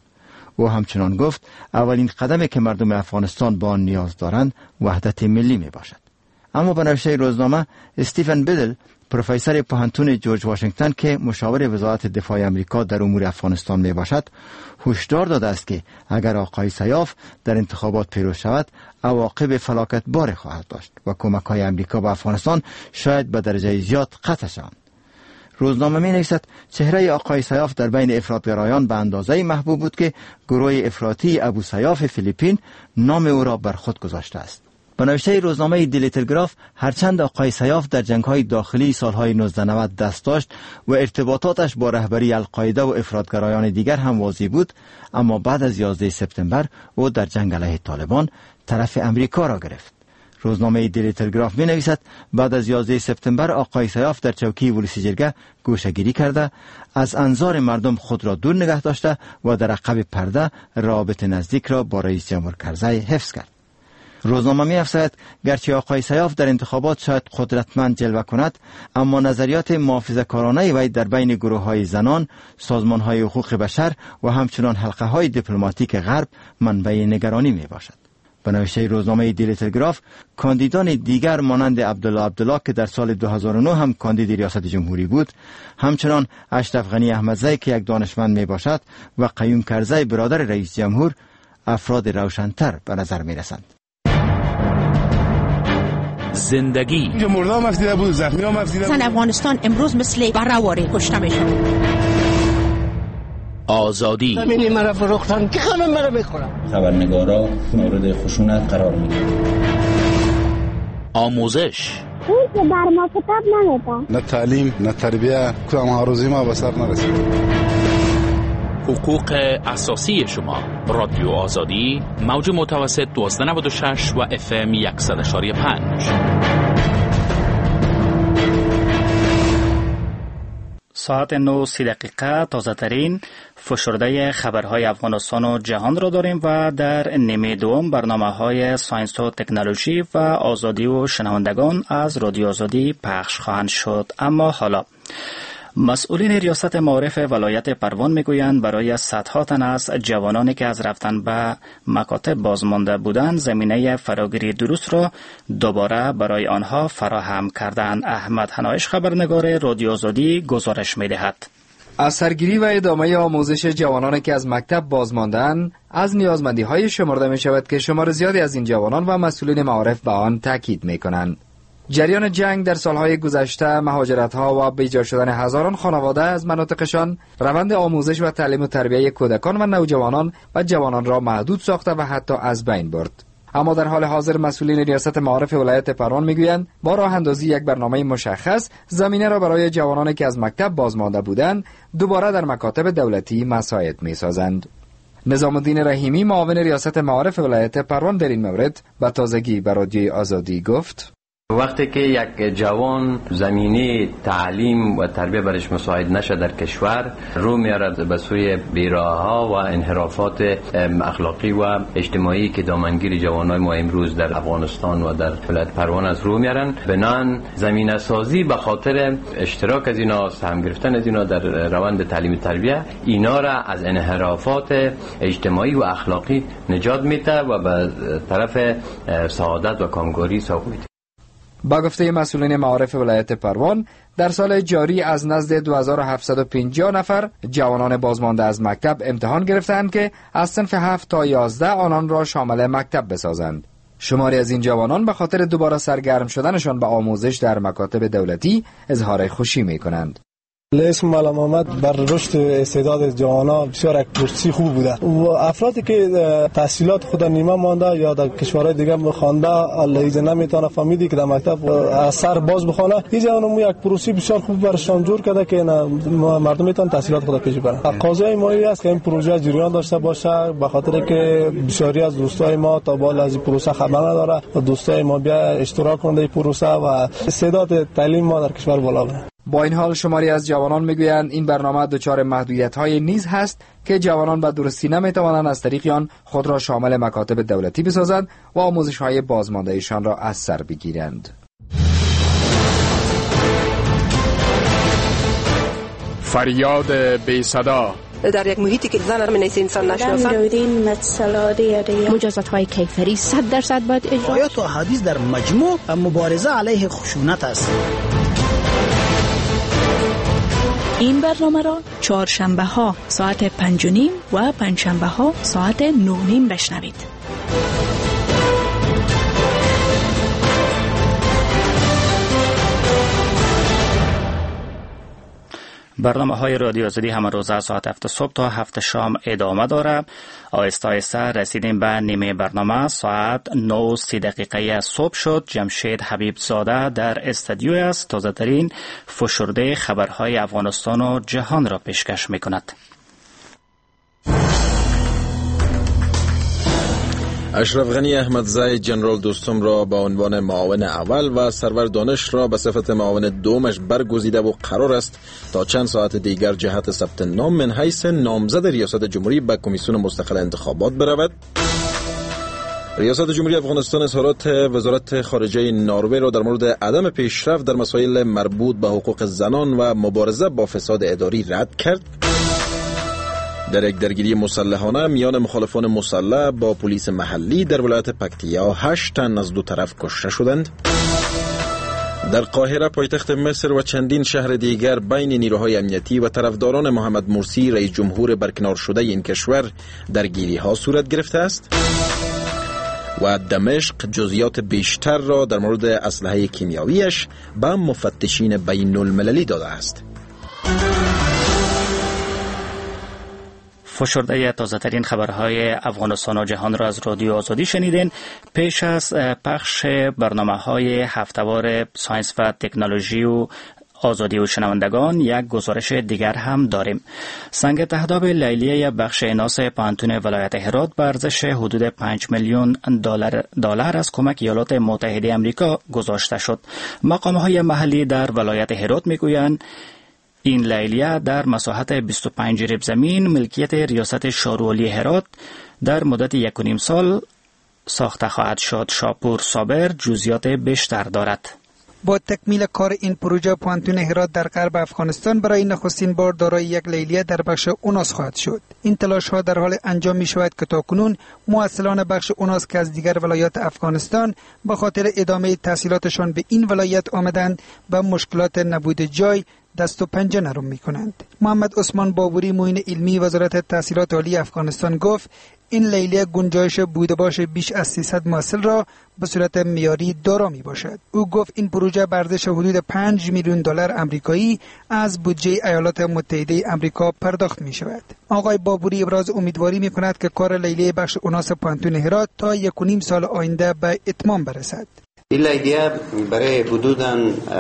او همچنان گفت اولین قدمی که مردم افغانستان با آن نیاز دارند وحدت ملی می باشد. اما به نوشته روزنامه استیفن بیدل، پروفسور پوهنتون جورج واشنگتن که مشاور وزارت دفاع آمریکا در امور افغانستان می باشد، هشدار داده است که اگر آقای سیاف در انتخابات پیروز شود عواقب فلاکت بار خواهد داشت و کمک‌های آمریکا به افغانستان شاید به درجه زیاد قطع شوند. روزنامه می نویسد چهره آقای سیاف در بین افراطگرایان به اندازه محبوب بود که گروه افراطی ابو سیاف فیلیپین نام او را بر خود گذاشته است. به نوشته روزنامه دیلی تلگراف، هرچند آقای سیاف در جنگ‌های داخلی سالهای نوزده نود دست داشت و ارتباطاتش با رهبری القاعده و افراطگرایان دیگر هم واضح بود، اما بعد از یازده سپتامبر او در جنگ علیه طالبان طرف امریکا را گرفت. روزنامه دیلی تلگراف می نویسد بعد از یازده سپتامبر آقای سیاف در چوکی ولسی جرگه گوشه‌گیری کرده، از انظار مردم خود را دور نگه داشته و در عقب پرده روابط نزدیک را با رئیس جمهور کرزی حفظ کرد. روزنامه می افزاید گرچه آقای سیاف در انتخابات شاید قدرتمند جلوه کند، اما نظریات محافظه‌کارانه وی در بین گروه‌های زنان، سازمان‌های حقوق بشر و همچنان حلقه‌های دیپلماتیک غرب منبع نگرانی می باشد. به نوشته روزنامه دیلی تلگراف، کاندیدان دیگر مانند عبدالله عبدالله که در سال دو هزار و نه هم کاندید ریاست جمهوری بود، همچنان اشرف غنی احمدزی که یک دانشمند می باشد و قیوم کرزی برادر رئیس جمهور، افراد روشن‌تر به نظر می رسند. زندگی اینجا مرده هم افزیده بود، زخمی هم افزیده بود. افغانستان امروز مثل برهواری کشته میشه. آزادی همینی مرا فروختن که خانم مرا بخورم. خبرنگارا مورد خشونت قرار میگیرن. آموزش اون که در ما کتاب نمیده. نه تعلیم نه تربیه، کدام هروزی ما به سر نرسید. حقوق اساسی شما. رادیو آزادی، موج متوسط دوازده نود و شش و اف ام صد و پنج. ساعت نه سی دقیقه تازه ترین فشرده خبرهای افغانستان و جهان را داریم و در نیمه دوم برنامه های ساینس و تکنولوژی و آزادی و شنوندگان از رادیو آزادی پخش خواهند شد. اما حالا مسئولین ریاست معارف ولایت پروان میگویند برای صدها تن از جوانانی که از رفتن به مکاتب بازمانده بودند زمینه فراگیری درست را دوباره برای آنها فراهم کردند. احمد حنایش خبرنگار رادیو آزادی گزارش میدهد. از سرگیری و ادامه آموزش جوانانی که از مکتب بازماندند از نیازمندی های شمرده می شود که شمار زیادی از این جوانان و مسئولین معارف به آن تاکید می کنند. جریان جنگ در سالهای گذشته، مهاجرت‌ها و بیجا شدن هزاران خانواده از مناطقشان، روند آموزش و تعلیم و تربیت کودکان و نوجوانان و جوانان را محدود ساخته و حتی از بین برد. اما در حال حاضر مسئولین ریاست معارف ولایت پروان میگویند با راه اندازی یک برنامه مشخص زمینه را برای جوانانی که از مکتب بازمانده بودند دوباره در مکاتب دولتی مساعد میسازند. نظام الدین رحیمی معاون ریاست معارف ولایت پروان در این مورد به تازگی به رادیوی آزادی گفت: وقتی که یک جوان زمینه تعلیم و تربیت برش مساعد نشه در کشور، رو میارد به سوی بیراها و انحرافات اخلاقی و اجتماعی که دامنگیر جوانای ما امروز در افغانستان و در ولایت پروان از رو میارن. بنان زمینه سازی به خاطر اشتراک از اینا، سهم گرفتن از اینا در روند تعلیم تربیت، اینا را از انحرافات اجتماعی و اخلاقی نجات میده و به طرف سعادت و کامگاری سوق میده. با گفته مسئولین معارف ولایت پروان، در سال جاری از نزد دو هزار و هفتصد و پنجاه نفر جوانان بازمانده از مکتب امتحان گرفتند که از صنف هفت تا یازده آنان را شامل مکتب بسازند. شماری از این جوانان به خاطر دوباره سرگرم شدنشان به آموزش در مکاتب دولتی اظهار خوشی می کنند. اسم معلم آمد بر رشد استعداد جوانان بسیار یک پرسی خوب بوده و افرادی که تحصیلات خود نیمه مانده یا در کشورهای دیگه خوانده الهیزه نمیتونه فهمیدی که در مکتب از سر باز بخونه، این جوانان یک پروسی بسیار خوب برشان جور کرده که مردم میتونن تحصیلات خود پیش ببرن. تقاضای ما است که این پروژه جریان داشته باشه، به خاطر که بسیاری از دوستای ما تا بال از این پروسه خبر نداره و دوستای ما بیا اشتراک کنند این پروسه و استعداد تعلیم ما در کشور بالا بره. با این حال شماری از جوانان میگویند این برنامه دچار محدودیت‌های نیز هست که جوانان به درستی نمیتوانند از طریق آن خود را شامل مکاتب دولتی بسازند و آموزش‌های بازمانده‌ایشان را از سر بگیرند. فریاد بی صدا، در یک محیطی که زن هم نیست انسان نشناسن. مجازات های کیفری صد درصد باید اجرا. آیات و احادیث در مجموع مبارزه علیه خشونت است. این برنامه را چهارشنبه ها ساعت پنج و نیم و پنجشنبه ها ساعت نه و نیم بشنوید. برنامه های رادیو آزادی همه روزه ساعت هفت صبح تا هفت شام ادامه داره. آهسته آهسته رسیدیم به نیمه برنامه. ساعت نه و سی دقیقه صبح شد. جمشید حبیب زاده در استودیو است. تازه ترین فشرده خبرهای افغانستان و جهان را پیشکش می کند. اشرف غنی احمدزی جنرال دوستم را با عنوان معاون اول و سرور دانش را به صفت معاون دومش برگزیده و قرار است تا چند ساعت دیگر جهت ثبت نام من حیث نامزد ریاست جمهوری به کمیسیون مستقل انتخابات برود. ریاست جمهوری افغانستان اظهارات وزارت خارجه نروژ را در مورد عدم پیشرفت در مسائل مربوط به حقوق زنان و مبارزه با فساد اداری رد کرد. در یک درگیری مسلحانه میان مخالفان مسلح با پلیس محلی در ولایت پکتیا هشت تن از دو طرف کشته شدند. در قاهره پایتخت مصر و چندین شهر دیگر بین نیروهای امنیتی و طرفداران محمد مرسی رئیس جمهور برکنار شده این کشور درگیری ها صورت گرفته است. و دمشق جزئیات بیشتر را در مورد اسلحه کیمیاییش به مفتشین بین المللی داده است. فشرده تازه ترین خبرهای افغانستان و جهان را از رادیو آزادی شنیدین. پیش از پخش برنامه های هفته‌وار ساینس و تکنولوژی و آزادی و شنوندگان یک گزارش دیگر هم داریم. سنگ تهداب لیلیه بخش ایناس پانتون ولایت هرات به ارزش حدود پنج میلیون دلار دلار از کمک ایالات متحده آمریکا گذاشته شد. مقام‌های محلی در ولایت هرات میگویند این لیلیه در مساحت بیست و پنج ریب زمین ملکیت ریاست شارولی هرات در مدت یک و نیم سال ساخته خواهد شد. شاپور صابر جزئیات بیشتر دارد. با تکمیل کار این پروژه پانتون هرات در غرب افغانستان برای نخستین بار دارای یک لیلیه در بخش اوناس خواهد شد. این تلاش ها در حال انجام می شود که تاکنون مواصلان بخش اوناس که از دیگر ولایات افغانستان به خاطر ادامه تحصیلاتشان به این ولایت آمدند و مشکلات نبود جای دست و پنجه نرم می کنند. محمد عثمان بابوری معین علمی وزارت تحصیلات عالی افغانستان گفت این لیلیه گنجایش بوده باش بیش از سیصد محصل را به صورت معیاری دارا می باشد. او گفت این پروژه به ارزش حدود پنج میلیون دلار آمریکایی از بودجه ایالات متحده آمریکا پرداخت می شود. آقای بابوری ابراز امیدواری می کند که کار لیلیه بخش اوناس پانتون هرات تا یک و نیم سال آینده به اتمام برسد. این لیلیه برای حدوداً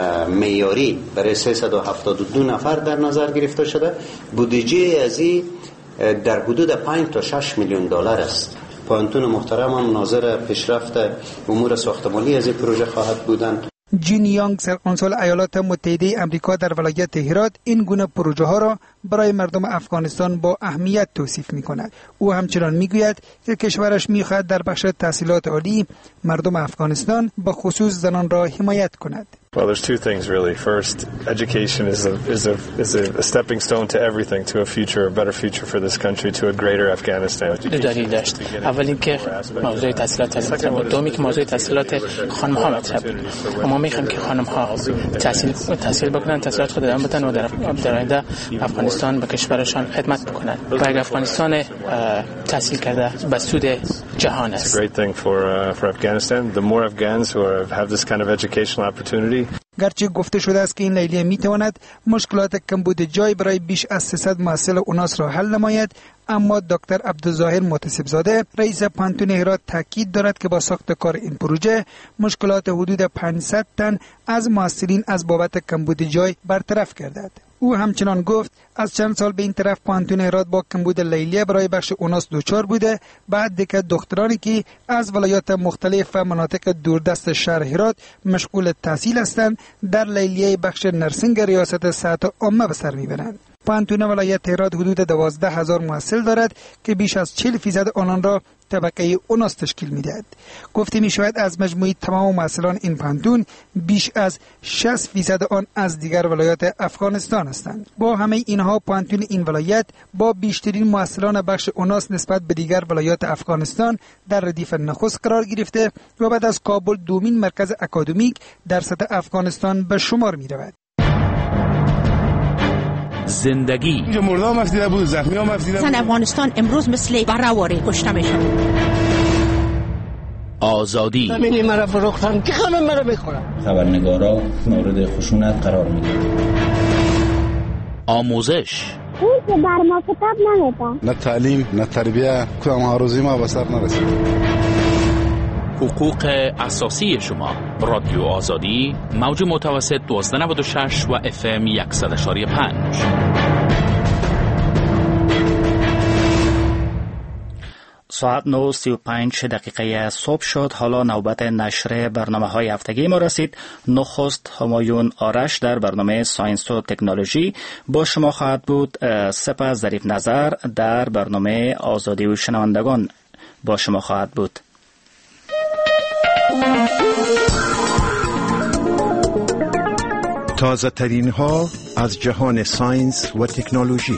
معیاری برای سیصد و هفتاد و دو نفر در نظر گرفته شده. بودجه از این در حدود پنج تا شش میلیون دلار است. پانتون محترم هم ناظر پیشرفت امور ساختمانی از این پروژه خواهد بودند. جین یانگ سرقنصل ایالات متحده آمریکا در ولایت هرات این گونه پروژه ها را برای مردم افغانستان با اهمیت توصیف می کند. او همچنان می گوید که کشورش می خواهد در بخش تحصیلات عالی مردم افغانستان به خصوص زنان را حمایت کند. Well, there's two things really. First, education is a is a is a, a stepping stone to everything, to a future, a better future for this country, to a greater Afghanistan. دلیل داشت. اول اینکه موضوع تحصیلات از مطرح دومی که موضوع تحصیلات خانم ها مطرح بود. ما میخوایم که خانم ها تحصیل تحصیل بکنن، تحصیلات خود ادامه بدن و در در آینده افغانستان به کشورشان خدمت بکنن. و افغانستان تحصیل کرده به سود جهان است. It's a great thing for uh, for Afghanistan. The more Afghans who are, have this kind of educational opportunity. گرچه گفته شده است که این لیلیه می تواند مشکلات کمبود جای برای بیش از سیصد محصل اوناس را حل نماید، اما دکتر عبدالظاهر محتسب زاده رئیس پانتون هرات تاکید دارد که با ساخت کار این پروژه مشکلات حدود پانصد تن از محصلین از بابت کمبود جای برطرف گردد. او همچنان گفت از چند سال به این طرف پانتون هرات با کمبود لیلیه برای بخش اوناس دوچار بوده، بعد دیگه دخترانی که از ولایات مختلف و مناطق دوردست شهر هرات مشغول تحصیل هستند در لیلیه بخش نرسینگ ریاست صحت عامه به سر میبرند. پوهنتون ولایت هرات حدود دوازده هزار محصل دارد که بیش از چهل فیصد آنان را طبقه اوناس تشکیل می‌دهد. گفته می‌شود از مجموع تمام محصلان این پوهنتون بیش از شصت فیصد آن از دیگر ولایات افغانستان هستند. با همه اینها پوهنتون این ولایت با بیشترین محصلان بخش اوناس نسبت به دیگر ولایات افغانستان در ردیف نخست قرار گرفته و بعد از کابل دومین مرکز اکادمیک در سطح افغانستان به شمار می‌رود. زندگی اینجا مردم مفدیده بود، زخمی ها مفدیده بود. زن افغانستان امروز مثل برآوری کشته میشن. آزادی زمینی مرا فروختن که همه مرا میخورن. خبرنگارا مورد خشونت قرار میگیرند. آموزش اون که بر ما کتاب نمیدن. نه تعلیم نه تربیه، کدام ها روزی ما به سر نرسید. حقوق اساسی شما. رادیو آزادی موج متوسط دوازده نود و شش و اف ام صد و یک و پنج. ساعت نه و سی و پنج دقیقه صبح شد. حالا نوبت نشر برنامه های هفتگی ما رسید. نخست همایون آرش در برنامه ساینس و تکنولوژی با شما خواهد بود. سپس ظریف نظر در برنامه آزادی و شنوندگان با شما خواهد بود. تازه ترین ها از جهان ساینس و تکنولوژی.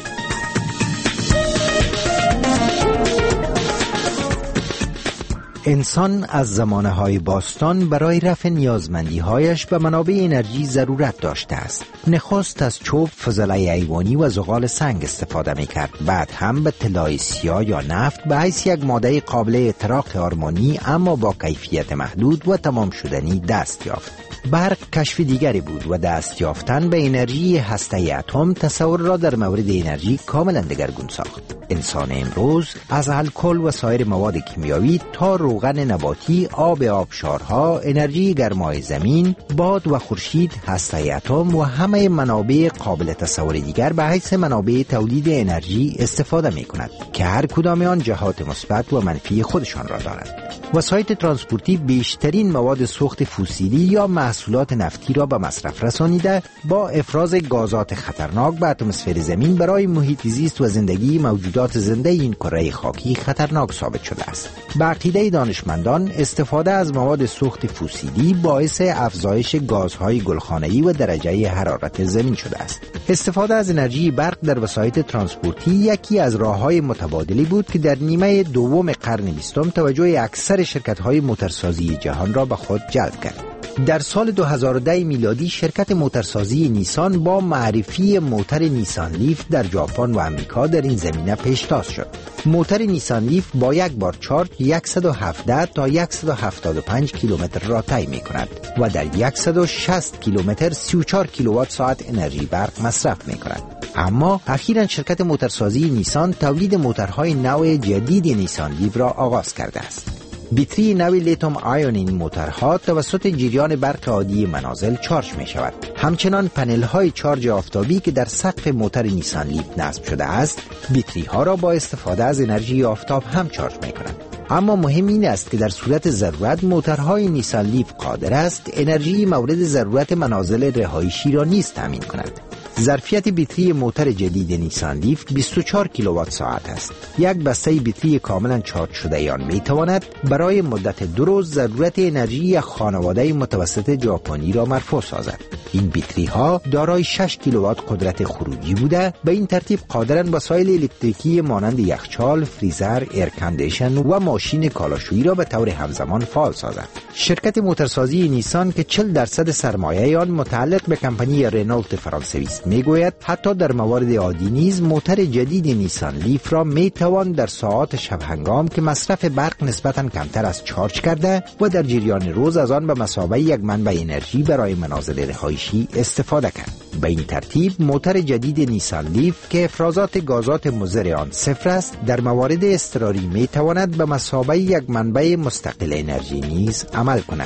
انسان از زمانه‌های باستان برای رفع نیازمندی‌هایش به منابع انرژی ضرورت داشته است. نخست از چوب، فضلای ایوانی و زغال سنگ استفاده می‌کرد. بعد هم به طلای سیاه یا نفت به حیث یک ماده قابل احتراق هورمونی اما با کیفیت محدود و تمام شدنی دست یافت. برق کشف دیگری بود و دست یافتن به انرژی هسته اتم تصور را در مورد انرژی کاملا دگرگون ساخت. انسان امروز از الکل و سایر مواد کیمیایی تا روغن نباتی، آب آبشارها، انرژی گرمای زمین، باد و خورشید، هسته اتم و همه منابع قابل تصور دیگر به حیث منابع تولید انرژی استفاده می کند که هر کدام آن جهات مثبت و منفی خودشان را دارد. وسایل ترانسپورتی بیشترین مواد سوخت فسیلی یا محصولات نفتی را به مصرف رسانیده با افراز گازات خطرناک به اتمسفر زمین برای محیط زیست و زندگی موجودات زنده این کره خاکی خطرناک ثابت شده است. به عقیده دانشمندان استفاده از مواد سوخت فسیلی باعث افزایش گازهای گلخانه‌ای و درجه حرارت زمین شده است. استفاده از انرژی برق در وسایل ترانسپورتی یکی از راه‌های متبادلی بود که در نیمه دوم قرن بیستم توجه اکثر شرکت‌های موتورسازی جهان را به خود جلب کرد. در سال دو هزار و ده میلادی شرکت موتورسازی نیسان با معرفی موتور نیسان لیف در ژاپن و امریکا در این زمینه پیشتاز شد. موتور نیسان لیف با یک بار چارج صد و هفده تا صد و هفتاد و پنج کیلومتر را طی می‌کند و در صد و شصت کیلومتر سی و چهار کیلووات ساعت انرژی برق مصرف می‌کند. اما اخیراً شرکت موتورسازی نیسان تولید موتورهای نوع جدید نیسان لیف را آغاز کرده است. بیتری نوی لیتوم آیون این موتورها توسط جریان برق عادی منازل چارج می شود. همچنان پنل های چارج آفتابی که در سقف موتور نیسان لیف نصب شده است، بیتری ها را با استفاده از انرژی آفتاب هم چارج می کنند. اما مهم این است که در صورت ضرورت موتورهای نیسان لیف قادر است انرژی مورد ضرورت منازل رهایشی را نیز تامین کند. ظرفیت بیتری موتور جدید نیسان لیف بیست و چهار کیلووات ساعت است. یک بسته بیتری کاملا چارج شده آن می تواند برای مدت دو روز ضرورت انرژی یک خانواده متوسط ژاپنی را مرفوع سازد. این بیتری ها دارای شش کیلووات قدرت خروجی بوده، به این ترتیب قادرند وسایل الکتریکی مانند یخچال، فریزر، ایرکاندیشن و ماشین کالاشویی را به طور همزمان فعال سازند. شرکت موتورسازی نیسان که چهل درصد سرمایه آن متعلق به کمپانی رنولت فرانسوی است میگوید حتی در موارد عادی نیز موتور جدید نیسان لیف را می توان در ساعات شب هنگام که مصرف برق نسبتاً کمتر از چارج کرده و در جریان روز از آن به مثابه یک منبع انرژی برای منازل رهایشی استفاده کرد. به این ترتیب موتور جدید نیسان لیف که افرازات گازات مضر آن صفر است در موارد اضطراری می تواند به مثابه یک منبع مستقل انرژی نیز عمل کند.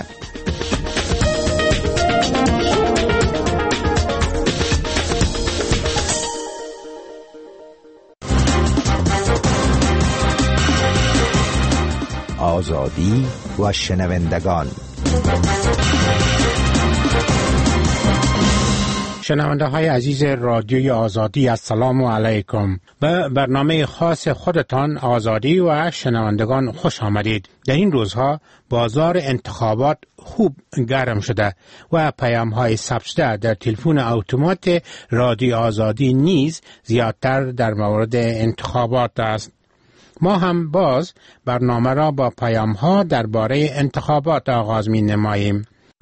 آزادی و شنوندگان. شنونده های عزیز رادیوی آزادی، السلام علیکم. به برنامه خاص خودتان آزادی و شنوندگان خوش آمدید. در این روزها بازار انتخابات خوب گرم شده و پیام های ثبت شده در تلفن اتومات رادیو آزادی نیز زیادتر در مورد انتخابات است. ما هم باز برنامه را با پیام ها درباره انتخابات آغاز می نماییم.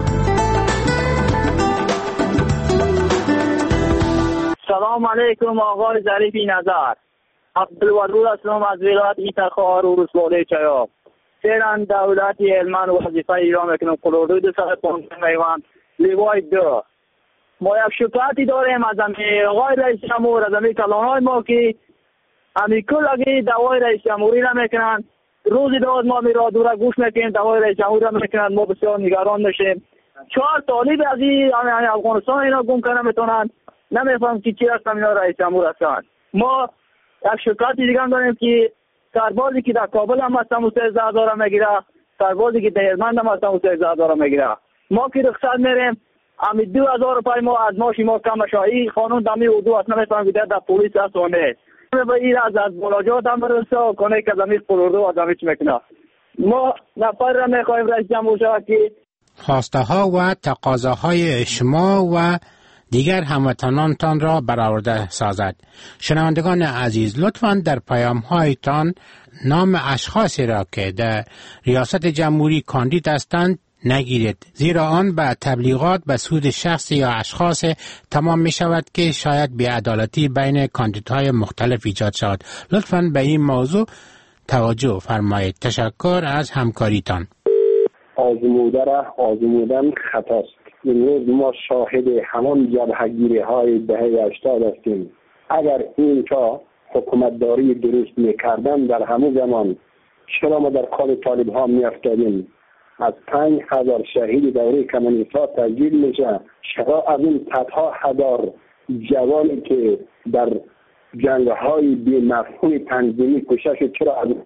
سلام علیکم آقای ظریفی نظر. عبدالودود هستم از ولایت ایتخار و رسواله چیاب. فعلا دولت علمان وظیفه ایران میکنم قلوردوی دو سال پانزده میوان لیوای دو. ما یک شکایتی داریم از امی آقای رئیس جمهور، از امی کلانهای ما که امی کل اگه دوای رئیس جمهوری نمیکنن، روزی داد ما می را دوره گوش میکنیم دوای رئیس جمهوری را میکنن، ما بسیار نگران میشیم. چهار طالب از این افغانستان اینا گم کنه میتونن، نمیفهم که چی هستن اینا رئیس جمهور هستن. ما یک شکایتی دیگه هم داریم که سربازی که در کابل هم هستن و سیزده هزار میگیره، سربازی که در هلمند هم هستن و سیزده هزار میگیره. ما که رخصت میریم امی دو هزار روپای ما از ماشی ما کم شایی قانون دمی اردو هست، نمیفهم که در پلیس هست و نه. به این از از ملاجات هم برسه و کنه که زمین قلوردو و زمین چی میکنه. ما نفر را میخوایم رئیس جمهور شود که خواسته ها و تقاضاهای شما و دیگر هموطنانتان را برآورده سازد. شنوندگان عزیز، لطفاً در پیام هایتان نام اشخاصی را که در ریاست جمهوری کاندید هستند نگیرید، زیرا آن به تبلیغات به سود شخص یا اشخاص تمام می شود که شاید بی‌عدالتی بین کاندیدهای مختلف ایجاد شود. لطفاً به این موضوع توجه فرمایید. تشکر از همکاریتان. آزموده را آزمودن خطاست. امروز ما شاهد همان جبهه‌گیری های دهه هشتاد هستیم. اگر اینجا حکومتداری درست میکردن در همون زمان چرا ما در کار طالب ها میافتادیم؟ از پنج هزار شهید دوره کمونیست‌ها تسجیل میشه. چرا از این صدها هزار جوانی که در جنگ های بی مفهوم تنظیمی کشته شد چرا از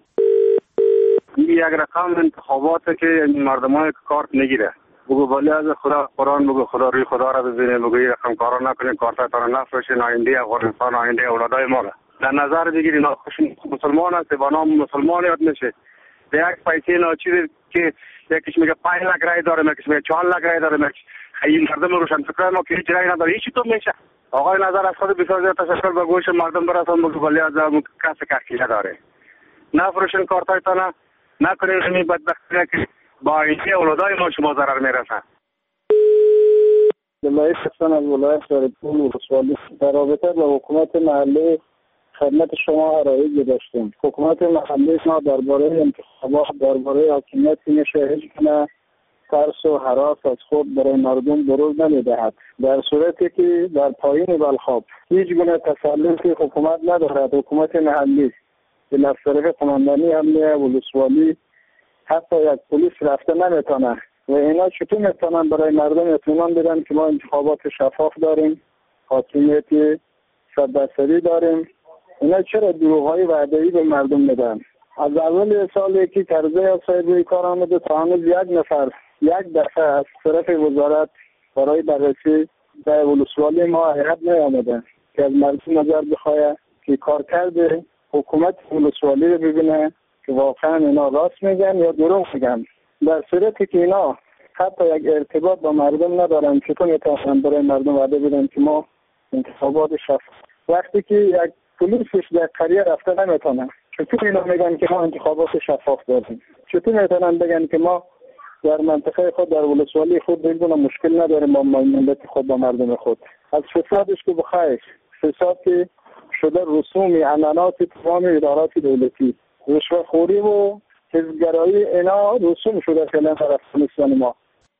این یک رقم انتخابات که مردمان کارت نگیره؟ بگو ولی از خدا قرآن بگو خدا روی خدا را بزنه، بگو این رقم کارا نکنین، کارتاتون را نفروشین، آینده افغانستان آینده اولادای ما را در نظر بگیرین. مسلمان هست با نام مسلمان یاد میشه. به یک پیسه ناچیزی که یکیش میگه پنج لک رای داره، یکیش میگه چهار لک رای داره، این مردم روشن فکر ما که هیچ رای نداره، هیچ تو میشه. آقای نظر از خود بسیار زیاد تشکر به گوش مردم برسون، بگو ولی از کس کفیله داره. نفروشین کارتایتان، نکنین این بدبختی که با آینده اولادای ما شما ضرر میرسن. جمعیت حسن از ولایت سرپول و رسوالی در رابطه با حکومت محلی خدمت شما عرایض داشتیم. حکومت محلی ما درباره انتخابات، درباره حاکمیت نشه هیچ کنه ترس و هراس از خود برای مردم بروز نمیدهد. در صورتی که در پایین بلخاب هیچ گونه تسلط حکومت ندارد، حکومت محلی به از طریق قماندانی امنیه و ولسوالی حتی یک پلیس رفته نمیتونه و اینا چطور میتونن برای مردم اطمینان بدن که ما انتخابات شفاف داریم، حاکمیت صد درصدی داریم؟ اینا چرا دروغ‌های وعده‌ای به مردم میدن؟ از اول سال که کرزی صاحب روی کار آمده تا هنوز یک نفر یک دفعه از طرف وزارت برای بررسی در ولسوالی ما هیئت نیامده که از مردم نظر بخواه که کار کرده حکومت ولسوالی رو ببینه که واقعا اینا راست میگن یا دروغ میگن. در صورتی که اینا حتی یک ارتباط با مردم ندارن چطور میتونن برای مردم وعده بدن که ما انتخابات شفاف؟ وقتی که یک پلیسش در قریه رفته نمیتونه چطور اینا میگن که ما انتخابات شفاف داریم؟ چطور میتونن بگن که ما در منطقه خود در ولسوالی خود دیگونه مشکل نداریم با ملت خود با مردم خود؟ از فسادش که بخواهش فساد که شده رسومی عملات تمام ادارات دولتی، رشوه‌خوری و حزبگرایی اینا رسوم شده فعلا در افغانستان ما.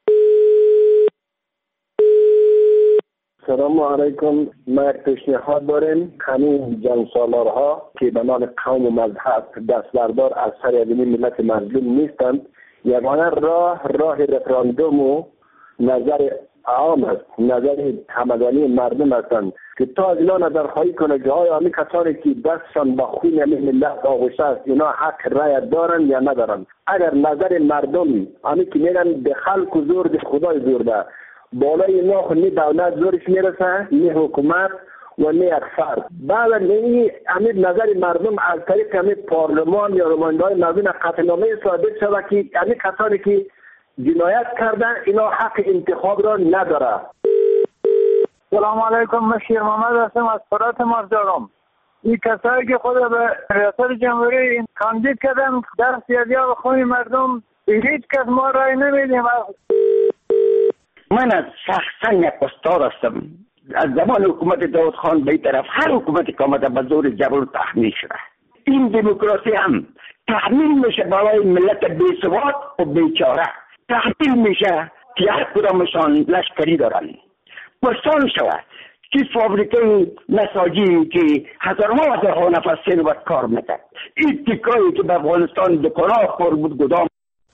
سلام علیکم. ما یک پیشنهاد داریم همین جنگ سالارها که به نام قوم و مذهب دست بردار از سر ادمی ملت مظلوم نیستند، یگانه راه راه رفراندوم و نظر عام است، نظر همگانی مردم هستند که تا از اینا نظرخواهی کنه که آیا همین کسانی که دستشان با خون همین ملت آغشته است اینا حق رای دارن یا ندارن. اگر نظر مردم همین که میگن به خلق و زور ده خدای زور ده، بالای اینا خود نه دولت زورش میرسه، نه حکومت و نه یک فرد. بعد این امید نظر مردم از طریق امید پارلمان یا نماینده‌های مردم قطعنامه صادر شود که امید کسانی که جنایت کردن اینا حق انتخاب را نداره. سلام علیکم، من شیر محمد هستم از فرات مارجارم. این کسایی که خود به ریاست جمهوری کاندید کردن در سیادیا و خون مردم هیچ کس ما رای نمیدیم. من از شخصا یک استاد هستم. از زمان حکومت داود خان به این طرف هر حکومتی که آمده به زور جبر تحمیل شده. این دموکراسی هم تحمیل میشه برای ملت بی‌ثبات و بیچاره. تحمیل میشه که هر کدامشان لشکری دارن. پرسان شود که فابریکه نساجی که هزارها هزارها نفر سه نوبت کار میکرد، این تیکایی که به افغانستان دکانا خور بود گدام.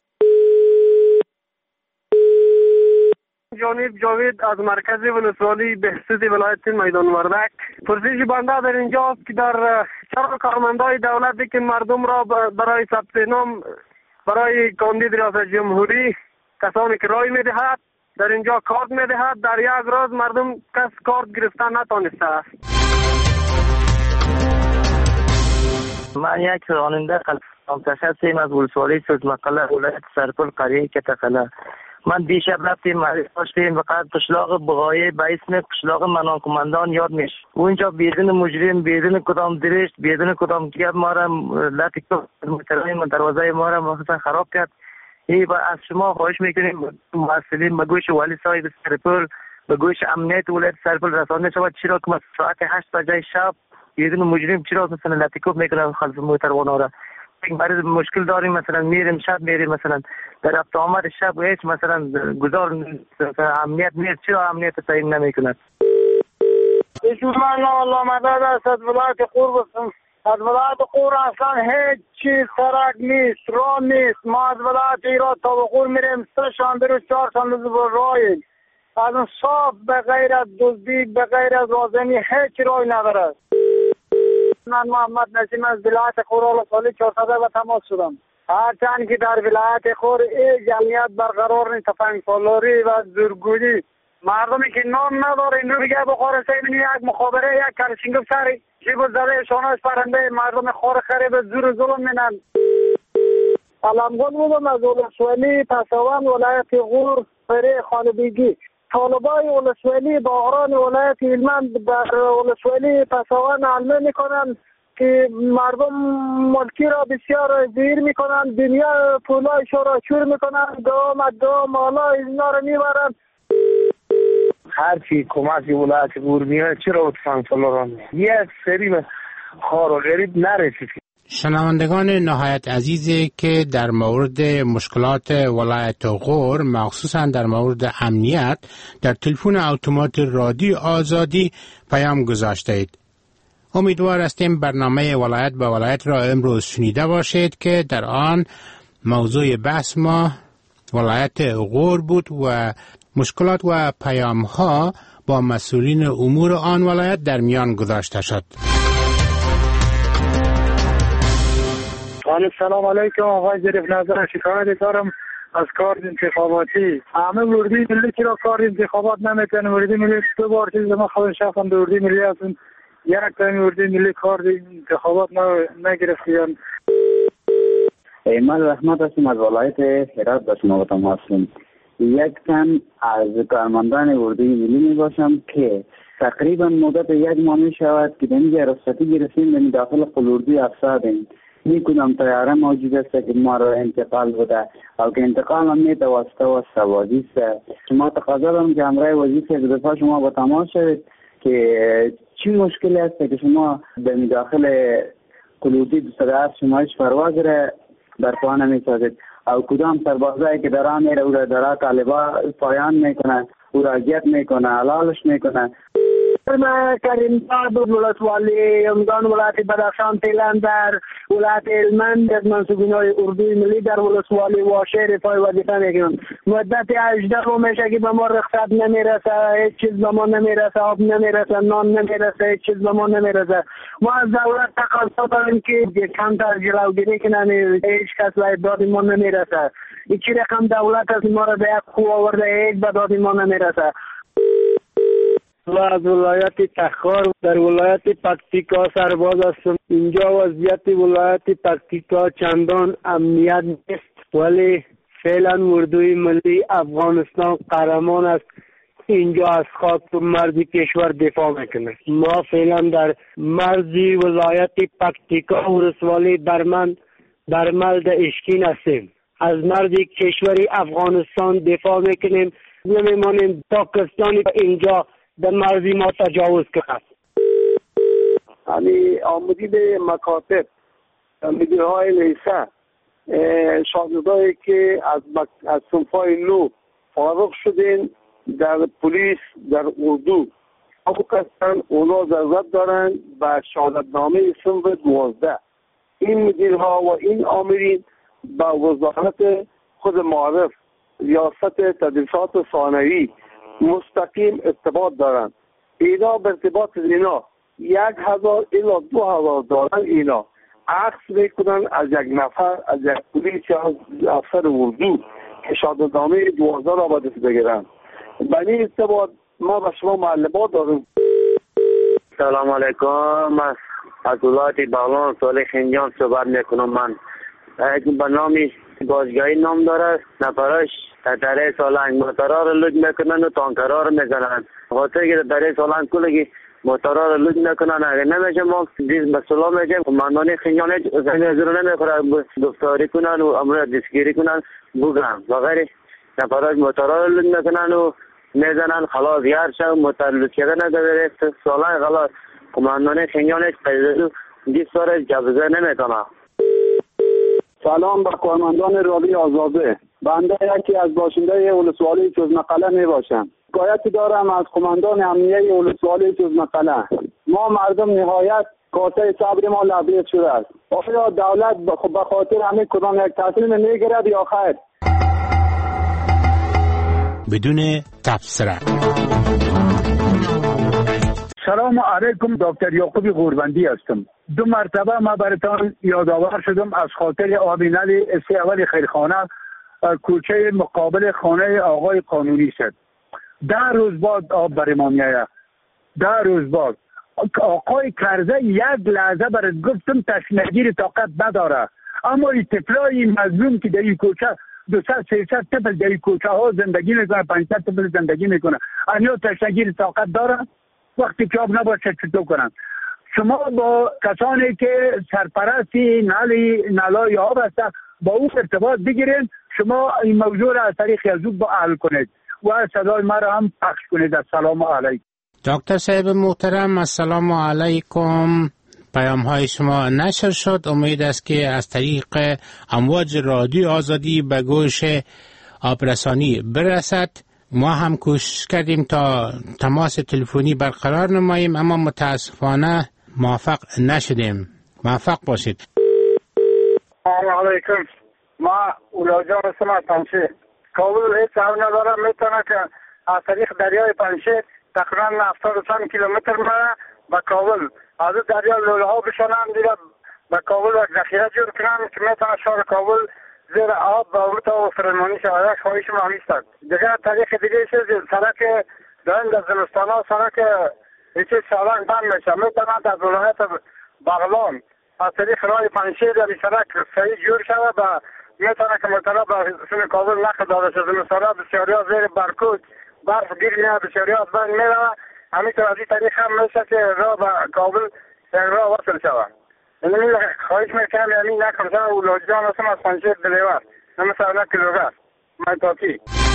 جانب جاوید از مرکز ولسوالی بهسود ولایت میدان وردک. پرسش بنده در اینجاست که در چرا کارمندای دولتی که مردم را برای ثبت نام برای کاندید ریاست جمهوری کسانی که رای میدهد در اینجا کارت میدهد، در یک روز مردم کس کارت گرفتن نتانسته است. من یک راننده قلم تشخصیم از ولسوالی سوزمقله ولایت سرپل قریه کتقله. من دیشب رفتیم معرض داشتیم فقط قشلاق بغایه به اسم قشلاق منان کماندان یاد میشه. اونجا بیرون مجرم، بیرون کدام درشت، بیرون کدام گیاب ما را لطی که دروازه ما را مخصوصا خراب کرد. ای با از شما خواهش میکنیم مسئولین به گوش والی صاحب سرپل، به گوش امنیت ولایت سرپل رسانده شود چرا که ساعت هشت بجه شب یه مجرم چرا مثلا لطیکوب میکنه خلف موتروان را. برای مشکل داریم مثلا میریم شب میریم مثلا در رفت آمد شب هیچ مثلا گذار امنیت نیست، چرا امنیت تعیین نمیکند؟ من الله مدد است از ولایت قور بستم. از ولایت قور اصلا هیچ چیز سرک نیست، راه نیست. ما از ولایت ایراد تا به قور میریم سه شنبه روز چهار شنبه روز راهیم. از اون صاف به غیر از دزدی به غیر از رازنی هیچ راهی نداره. من محمد نسیم از ولایت قور سالی چهارصد و تماس شدم. هرچند که در ولایت قور این جمعیت برقرار نیست، تفنگ سالاری و زورگویی. مردمی که نام نداره این رو بگه بخوره سیمینی یک مخابره یک کرشنگو سری جیب و زده شانهش پرنده مردم خور خری به زور ظلم منن. علمگان بودم از ولسوالی پسوان ولایت غور فره خانبیگی. طالبای ولسوالی باغران ولایت هلمند در ولسوالی پسوان علمه میکنن که مردم ملکی را بسیار زیر میکنن، دنیا پولایشو را چور میکنن، دوام دوام مالا اینا را میبرن. هر چی کمک ولایت غور میاد چرا اتفاق فلوران یک سری به خار و غریب نرسید. شنوندگان نهایت عزیزی که در مورد مشکلات ولایت غور مخصوصا در مورد امنیت در تلفن اتومات رادیو آزادی پیام گذاشته اید. امیدوار هستیم برنامه ولایت به ولایت را امروز شنیده باشید که در آن موضوع بحث ما ولایت غور بود و مشکلات و پیام ها با مسئولین امور آن ولایت در میان گذاشته شد. سلام علیکم آقای ظریف نظر، شکایت دارم از کارت انتخاباتی. همه وردی ملی که را کار انتخابات نمیتونه. وردی ملی دو بار چیز ما خود شخصا وردی ملی هستن، یک تایم وردی ملی کار انتخابات نگرفتیم. ایمال رحمت هستم از ولایت هرات به شما تماس هستم. یک تن از کارمندان وردی ملی می باشم که تقریبا مدت یک ماه می شود که دنیا رخصتی گرفتیم در داخل قلوردی افسادیم. می کدام تیاره موجود است که ما را انتقال بوده او که انتقال هم نیت واسطه و سوادی است. شما تقاضا دارم که همراه وظیفه دفاع شما با تماس شوید که چی مشکلی است که شما در داخل قلوردی دوست دارید شمایش پرواز را در پا نمی سازید او کدام سربازایی که در آن میره او را در طالبا پایان میکنه او را اذیت میکنه حلالش میکنه. ما کریم داد ولسوالی امدان ولایت بدخشان تیلان در ولایت هلمند از منصوبین های اردوی ملی در ولسوالی واشه رفای وظیفه میکنم. مدت هجده رو میشه که به ما رخصت نمیرسه، هیچ چیز به ما نمیرسه، آب نمیرسه، نان نمیرسه، هیچ چیز به ما نمیرسه. ما از دولت تقاضا داریم که کمتر جلوگیری کنن، هیچ کس به داد ما نمیرسه. چی رقم دولت از ما را به یک خو آورده، هیچ به داد ما نمیرسه. و از ولایت تخار در ولایت پکتیکا سرباز هستم. اینجا وضعیت ولایت پکتیکا چندان امنیت نیست، ولی فعلا اردوی ملی افغانستان قهرمان است. اینجا از خاک مرزی کشور دفاع میکنه. ما فعلا در مرزی ولایت پکتیکا ولسوالی برمند برملد اشکین هستیم. از مرزی کشوری افغانستان دفاع میکنیم. نمیمانیم پاکستانی اینجا در مرزی ما تجاوز کرد. یعنی آمدی به مکاتب مدیرهای لیسه شاگردایی که از مک... از صنفای نو فارغ شدین در پلیس در اردو ابو کسان اونا ضرورت دارن به شهادتنامه صنف دوازده. این مدیرها و این آمرین با وزارت خود معرف ریاست تدریسات ثانوی مستقیم ارتباط دارند. اینا به ارتباط اینا یک هزار الی دو هزار دارن. اینا عکس میکنن از یک نفر از یک پلیس یا افسر اردو که شهادتنامه دوازده را به دست بگیرن. به این ارتباط ما به شما معلومات داریم. سلام علیکم. از ولایت بغلان صالح خنجان صحبت میکنم. من به نامی بازگاهی نام داره. نفراش در سالنگ موترها رو لود میکنن و تانکرها رو میزنن. خاطر که در سالنگ کلگی موترها رو لود میکنن. اگر نمیشه ما دیز به سلام میگیم کماندان خنجان هیچ زنگ ازرو نمیخوره گفتاری کنن و امر دستگیری کنن بگم و غیره. نفراش موترها رو لود میکنن و میزنن. خلاص یار شو موتر لود کردن نداره. سالنگ خلاص کماندان خنجان هیچ قیدو دیز ساره جبزه نمیتونه. سلام به کارمندان رادیو آزاده. بنده یکی از باشنده ولسوالی چوزمقله می باشم. شکایتی دارم از قماندان امنیه ولسوالی چوزمقله. ما مردم نهایت کاسه صبر ما لبریز شده است. آیا دولت به خاطر همین کدام یک تصمیم میگیرد یا خیر؟ بدون تفسیر. سلام علیکم. دکتر یعقوب غوربندی هستم. دو مرتبه ما براتان یادآور شدم از خاطر آبینل سی اول خیرخانه کوچه مقابل خانه آقای قانونی شد. ده روز بعد آب برای ما میآید. ده روز بعد آقای کرزه یک لحظه برای گفتم تشنگیر طاقت نداره، اما این طفلای مظلوم که در این کوچه دوصد سیصد طفل در این کوچه ها زندگی میکنه، پانصد طفل زندگی میکنه، آنها تشنگیر طاقت داره؟ وقتی که آب نباشه چطور کنن؟ شما با کسانی که سرپرستی نالی نالای آب هستن با او ارتباط بگیرین. شما این موضوع را از طریق یزود با حل کنید و صدای ما را هم پخش کنید. السلام علیکم. دکتر صاحب محترم السلام علیکم. پیام های شما نشر شد. امید است که از طریق امواج رادیو آزادی به گوش آبرسانی برسد. ما هم کوشش کردیم تا تماس تلفنی برقرار نماییم اما متاسفانه موفق نشدیم. موفق باشید. سلام علیکم. ما اولاجان هستم از پنشیر. کابل هیچ سر ندارم. میتونه که از طریق دریای پنشیر تقریبا هفتاد و چند کیلومتر منه به کابل. از دریا لوله ها بشنم دیگه به کابل و ذخیره جور کنم که میتونه شهر کابل زیر آب و اوتا و فرمانی شود. یک خواهش ما همیستد. دیگه طریق دیگه شد سرک دارند از زمستان ها سرک هیچی سالنگ بند میشه. میتونه از ولایت بغلان از طریق رای پنشیر در سرک صحیح جور شود و میتونه که مطلب به سن کابل نقل داده شد. زمستان ها بسیاری ها زیر برکوت برف گیر میاد، بسیاری ها از بند میره. همینطور از این طریق هم میشه که راه به کابل یک راه وصل شود. یعنی خواهش میکنم یعنی نکنم اولاد جان هستم از پنشیر دلیور نمیشه اونا کلوگر مایتاکی.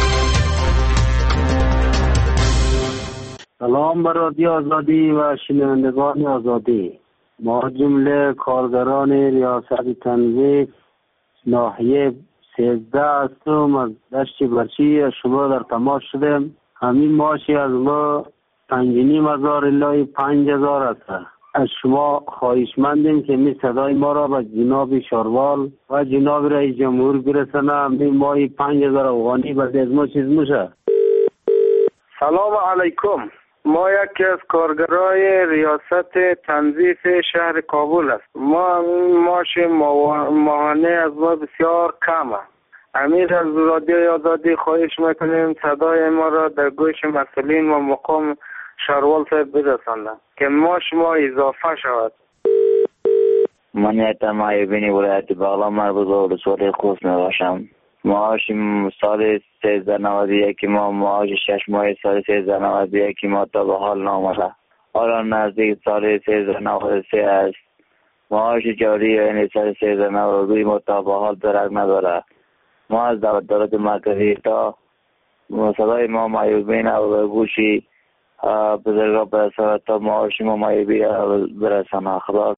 سلام بر رادیو آزادی و شنوندگان آزادی. ما جمله کارگران ریاست تنظیف ناحیه سیزده هستم از دشت برچی شما در تماس شدیم. همین ماشی از ما پنج نیم هزار الی پنج هزار است. از شما خواهشمندیم که می صدای ما را به جناب شاروال و جناب رئیس جمهور برسانه. می ماهی پنج هزار افغانی به از ما چیز میشه. سلام علیکم. ما یکی از کارگرای ریاست تنظیف شهر کابل است. ما معاش ماهانه از ما بسیار کم است. امیر از رادیوی آزادی خواهش میکنیم صدای ما را در گوش مسئولین و مقام شاروال صاحب برساندن که معاش ما اضافه شود. من یتم معیوبین ولایت بغلان مربوط به ولسوالی خوست میباشم. معاش سال سیزده نود و یک ما معاش شش ماه سال سیزده نود و یک ما تا به حال نامده. حالا نزدیک سال سیزده نود و سه است. معاش جاری یعنی سال سیزده نود و دو ما تا به حال درک نداره. ما از دولت مرکزی تا صدای ما معیوبین و گوشی بزرگا برسانه تا معاش ما معیوبی برسانه. خدا.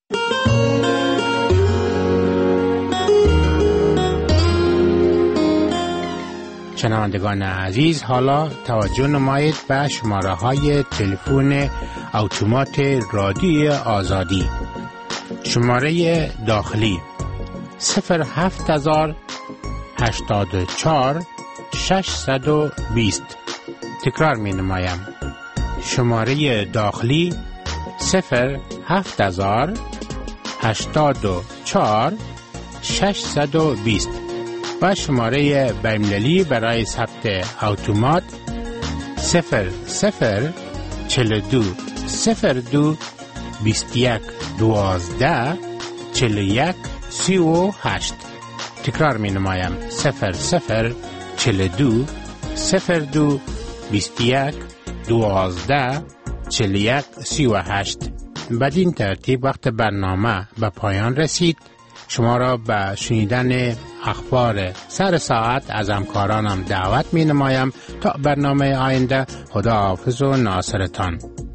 شنوندگان عزیز، حالا توجه نمایید به شماره های تلفن اتومات رادیوی آزادی. شماره داخلی صفر هفت هزار هشتاد و چهار ششصد و بیست. تکرار می نمایم. شماره داخلی صفر هفت هزار هشتاد و چهار ششصد و بیست و شماره بین‌المللی برای ثبت اتومات صفر صفر چهل و دو صفر دو بیست و یک دوازده چهل و یک سی و هشت. تکرار می نمایم. صفر صفر چهل و دو صفر دو بیست و یک دوازده چهل و یک سی و هشت. بدین ترتیب وقت برنامه به پایان رسید. شما را به شنیدن اخبار سر ساعت از همکارانم دعوت می نمایم تا برنامه آینده. خدا حافظ و ناصرتان.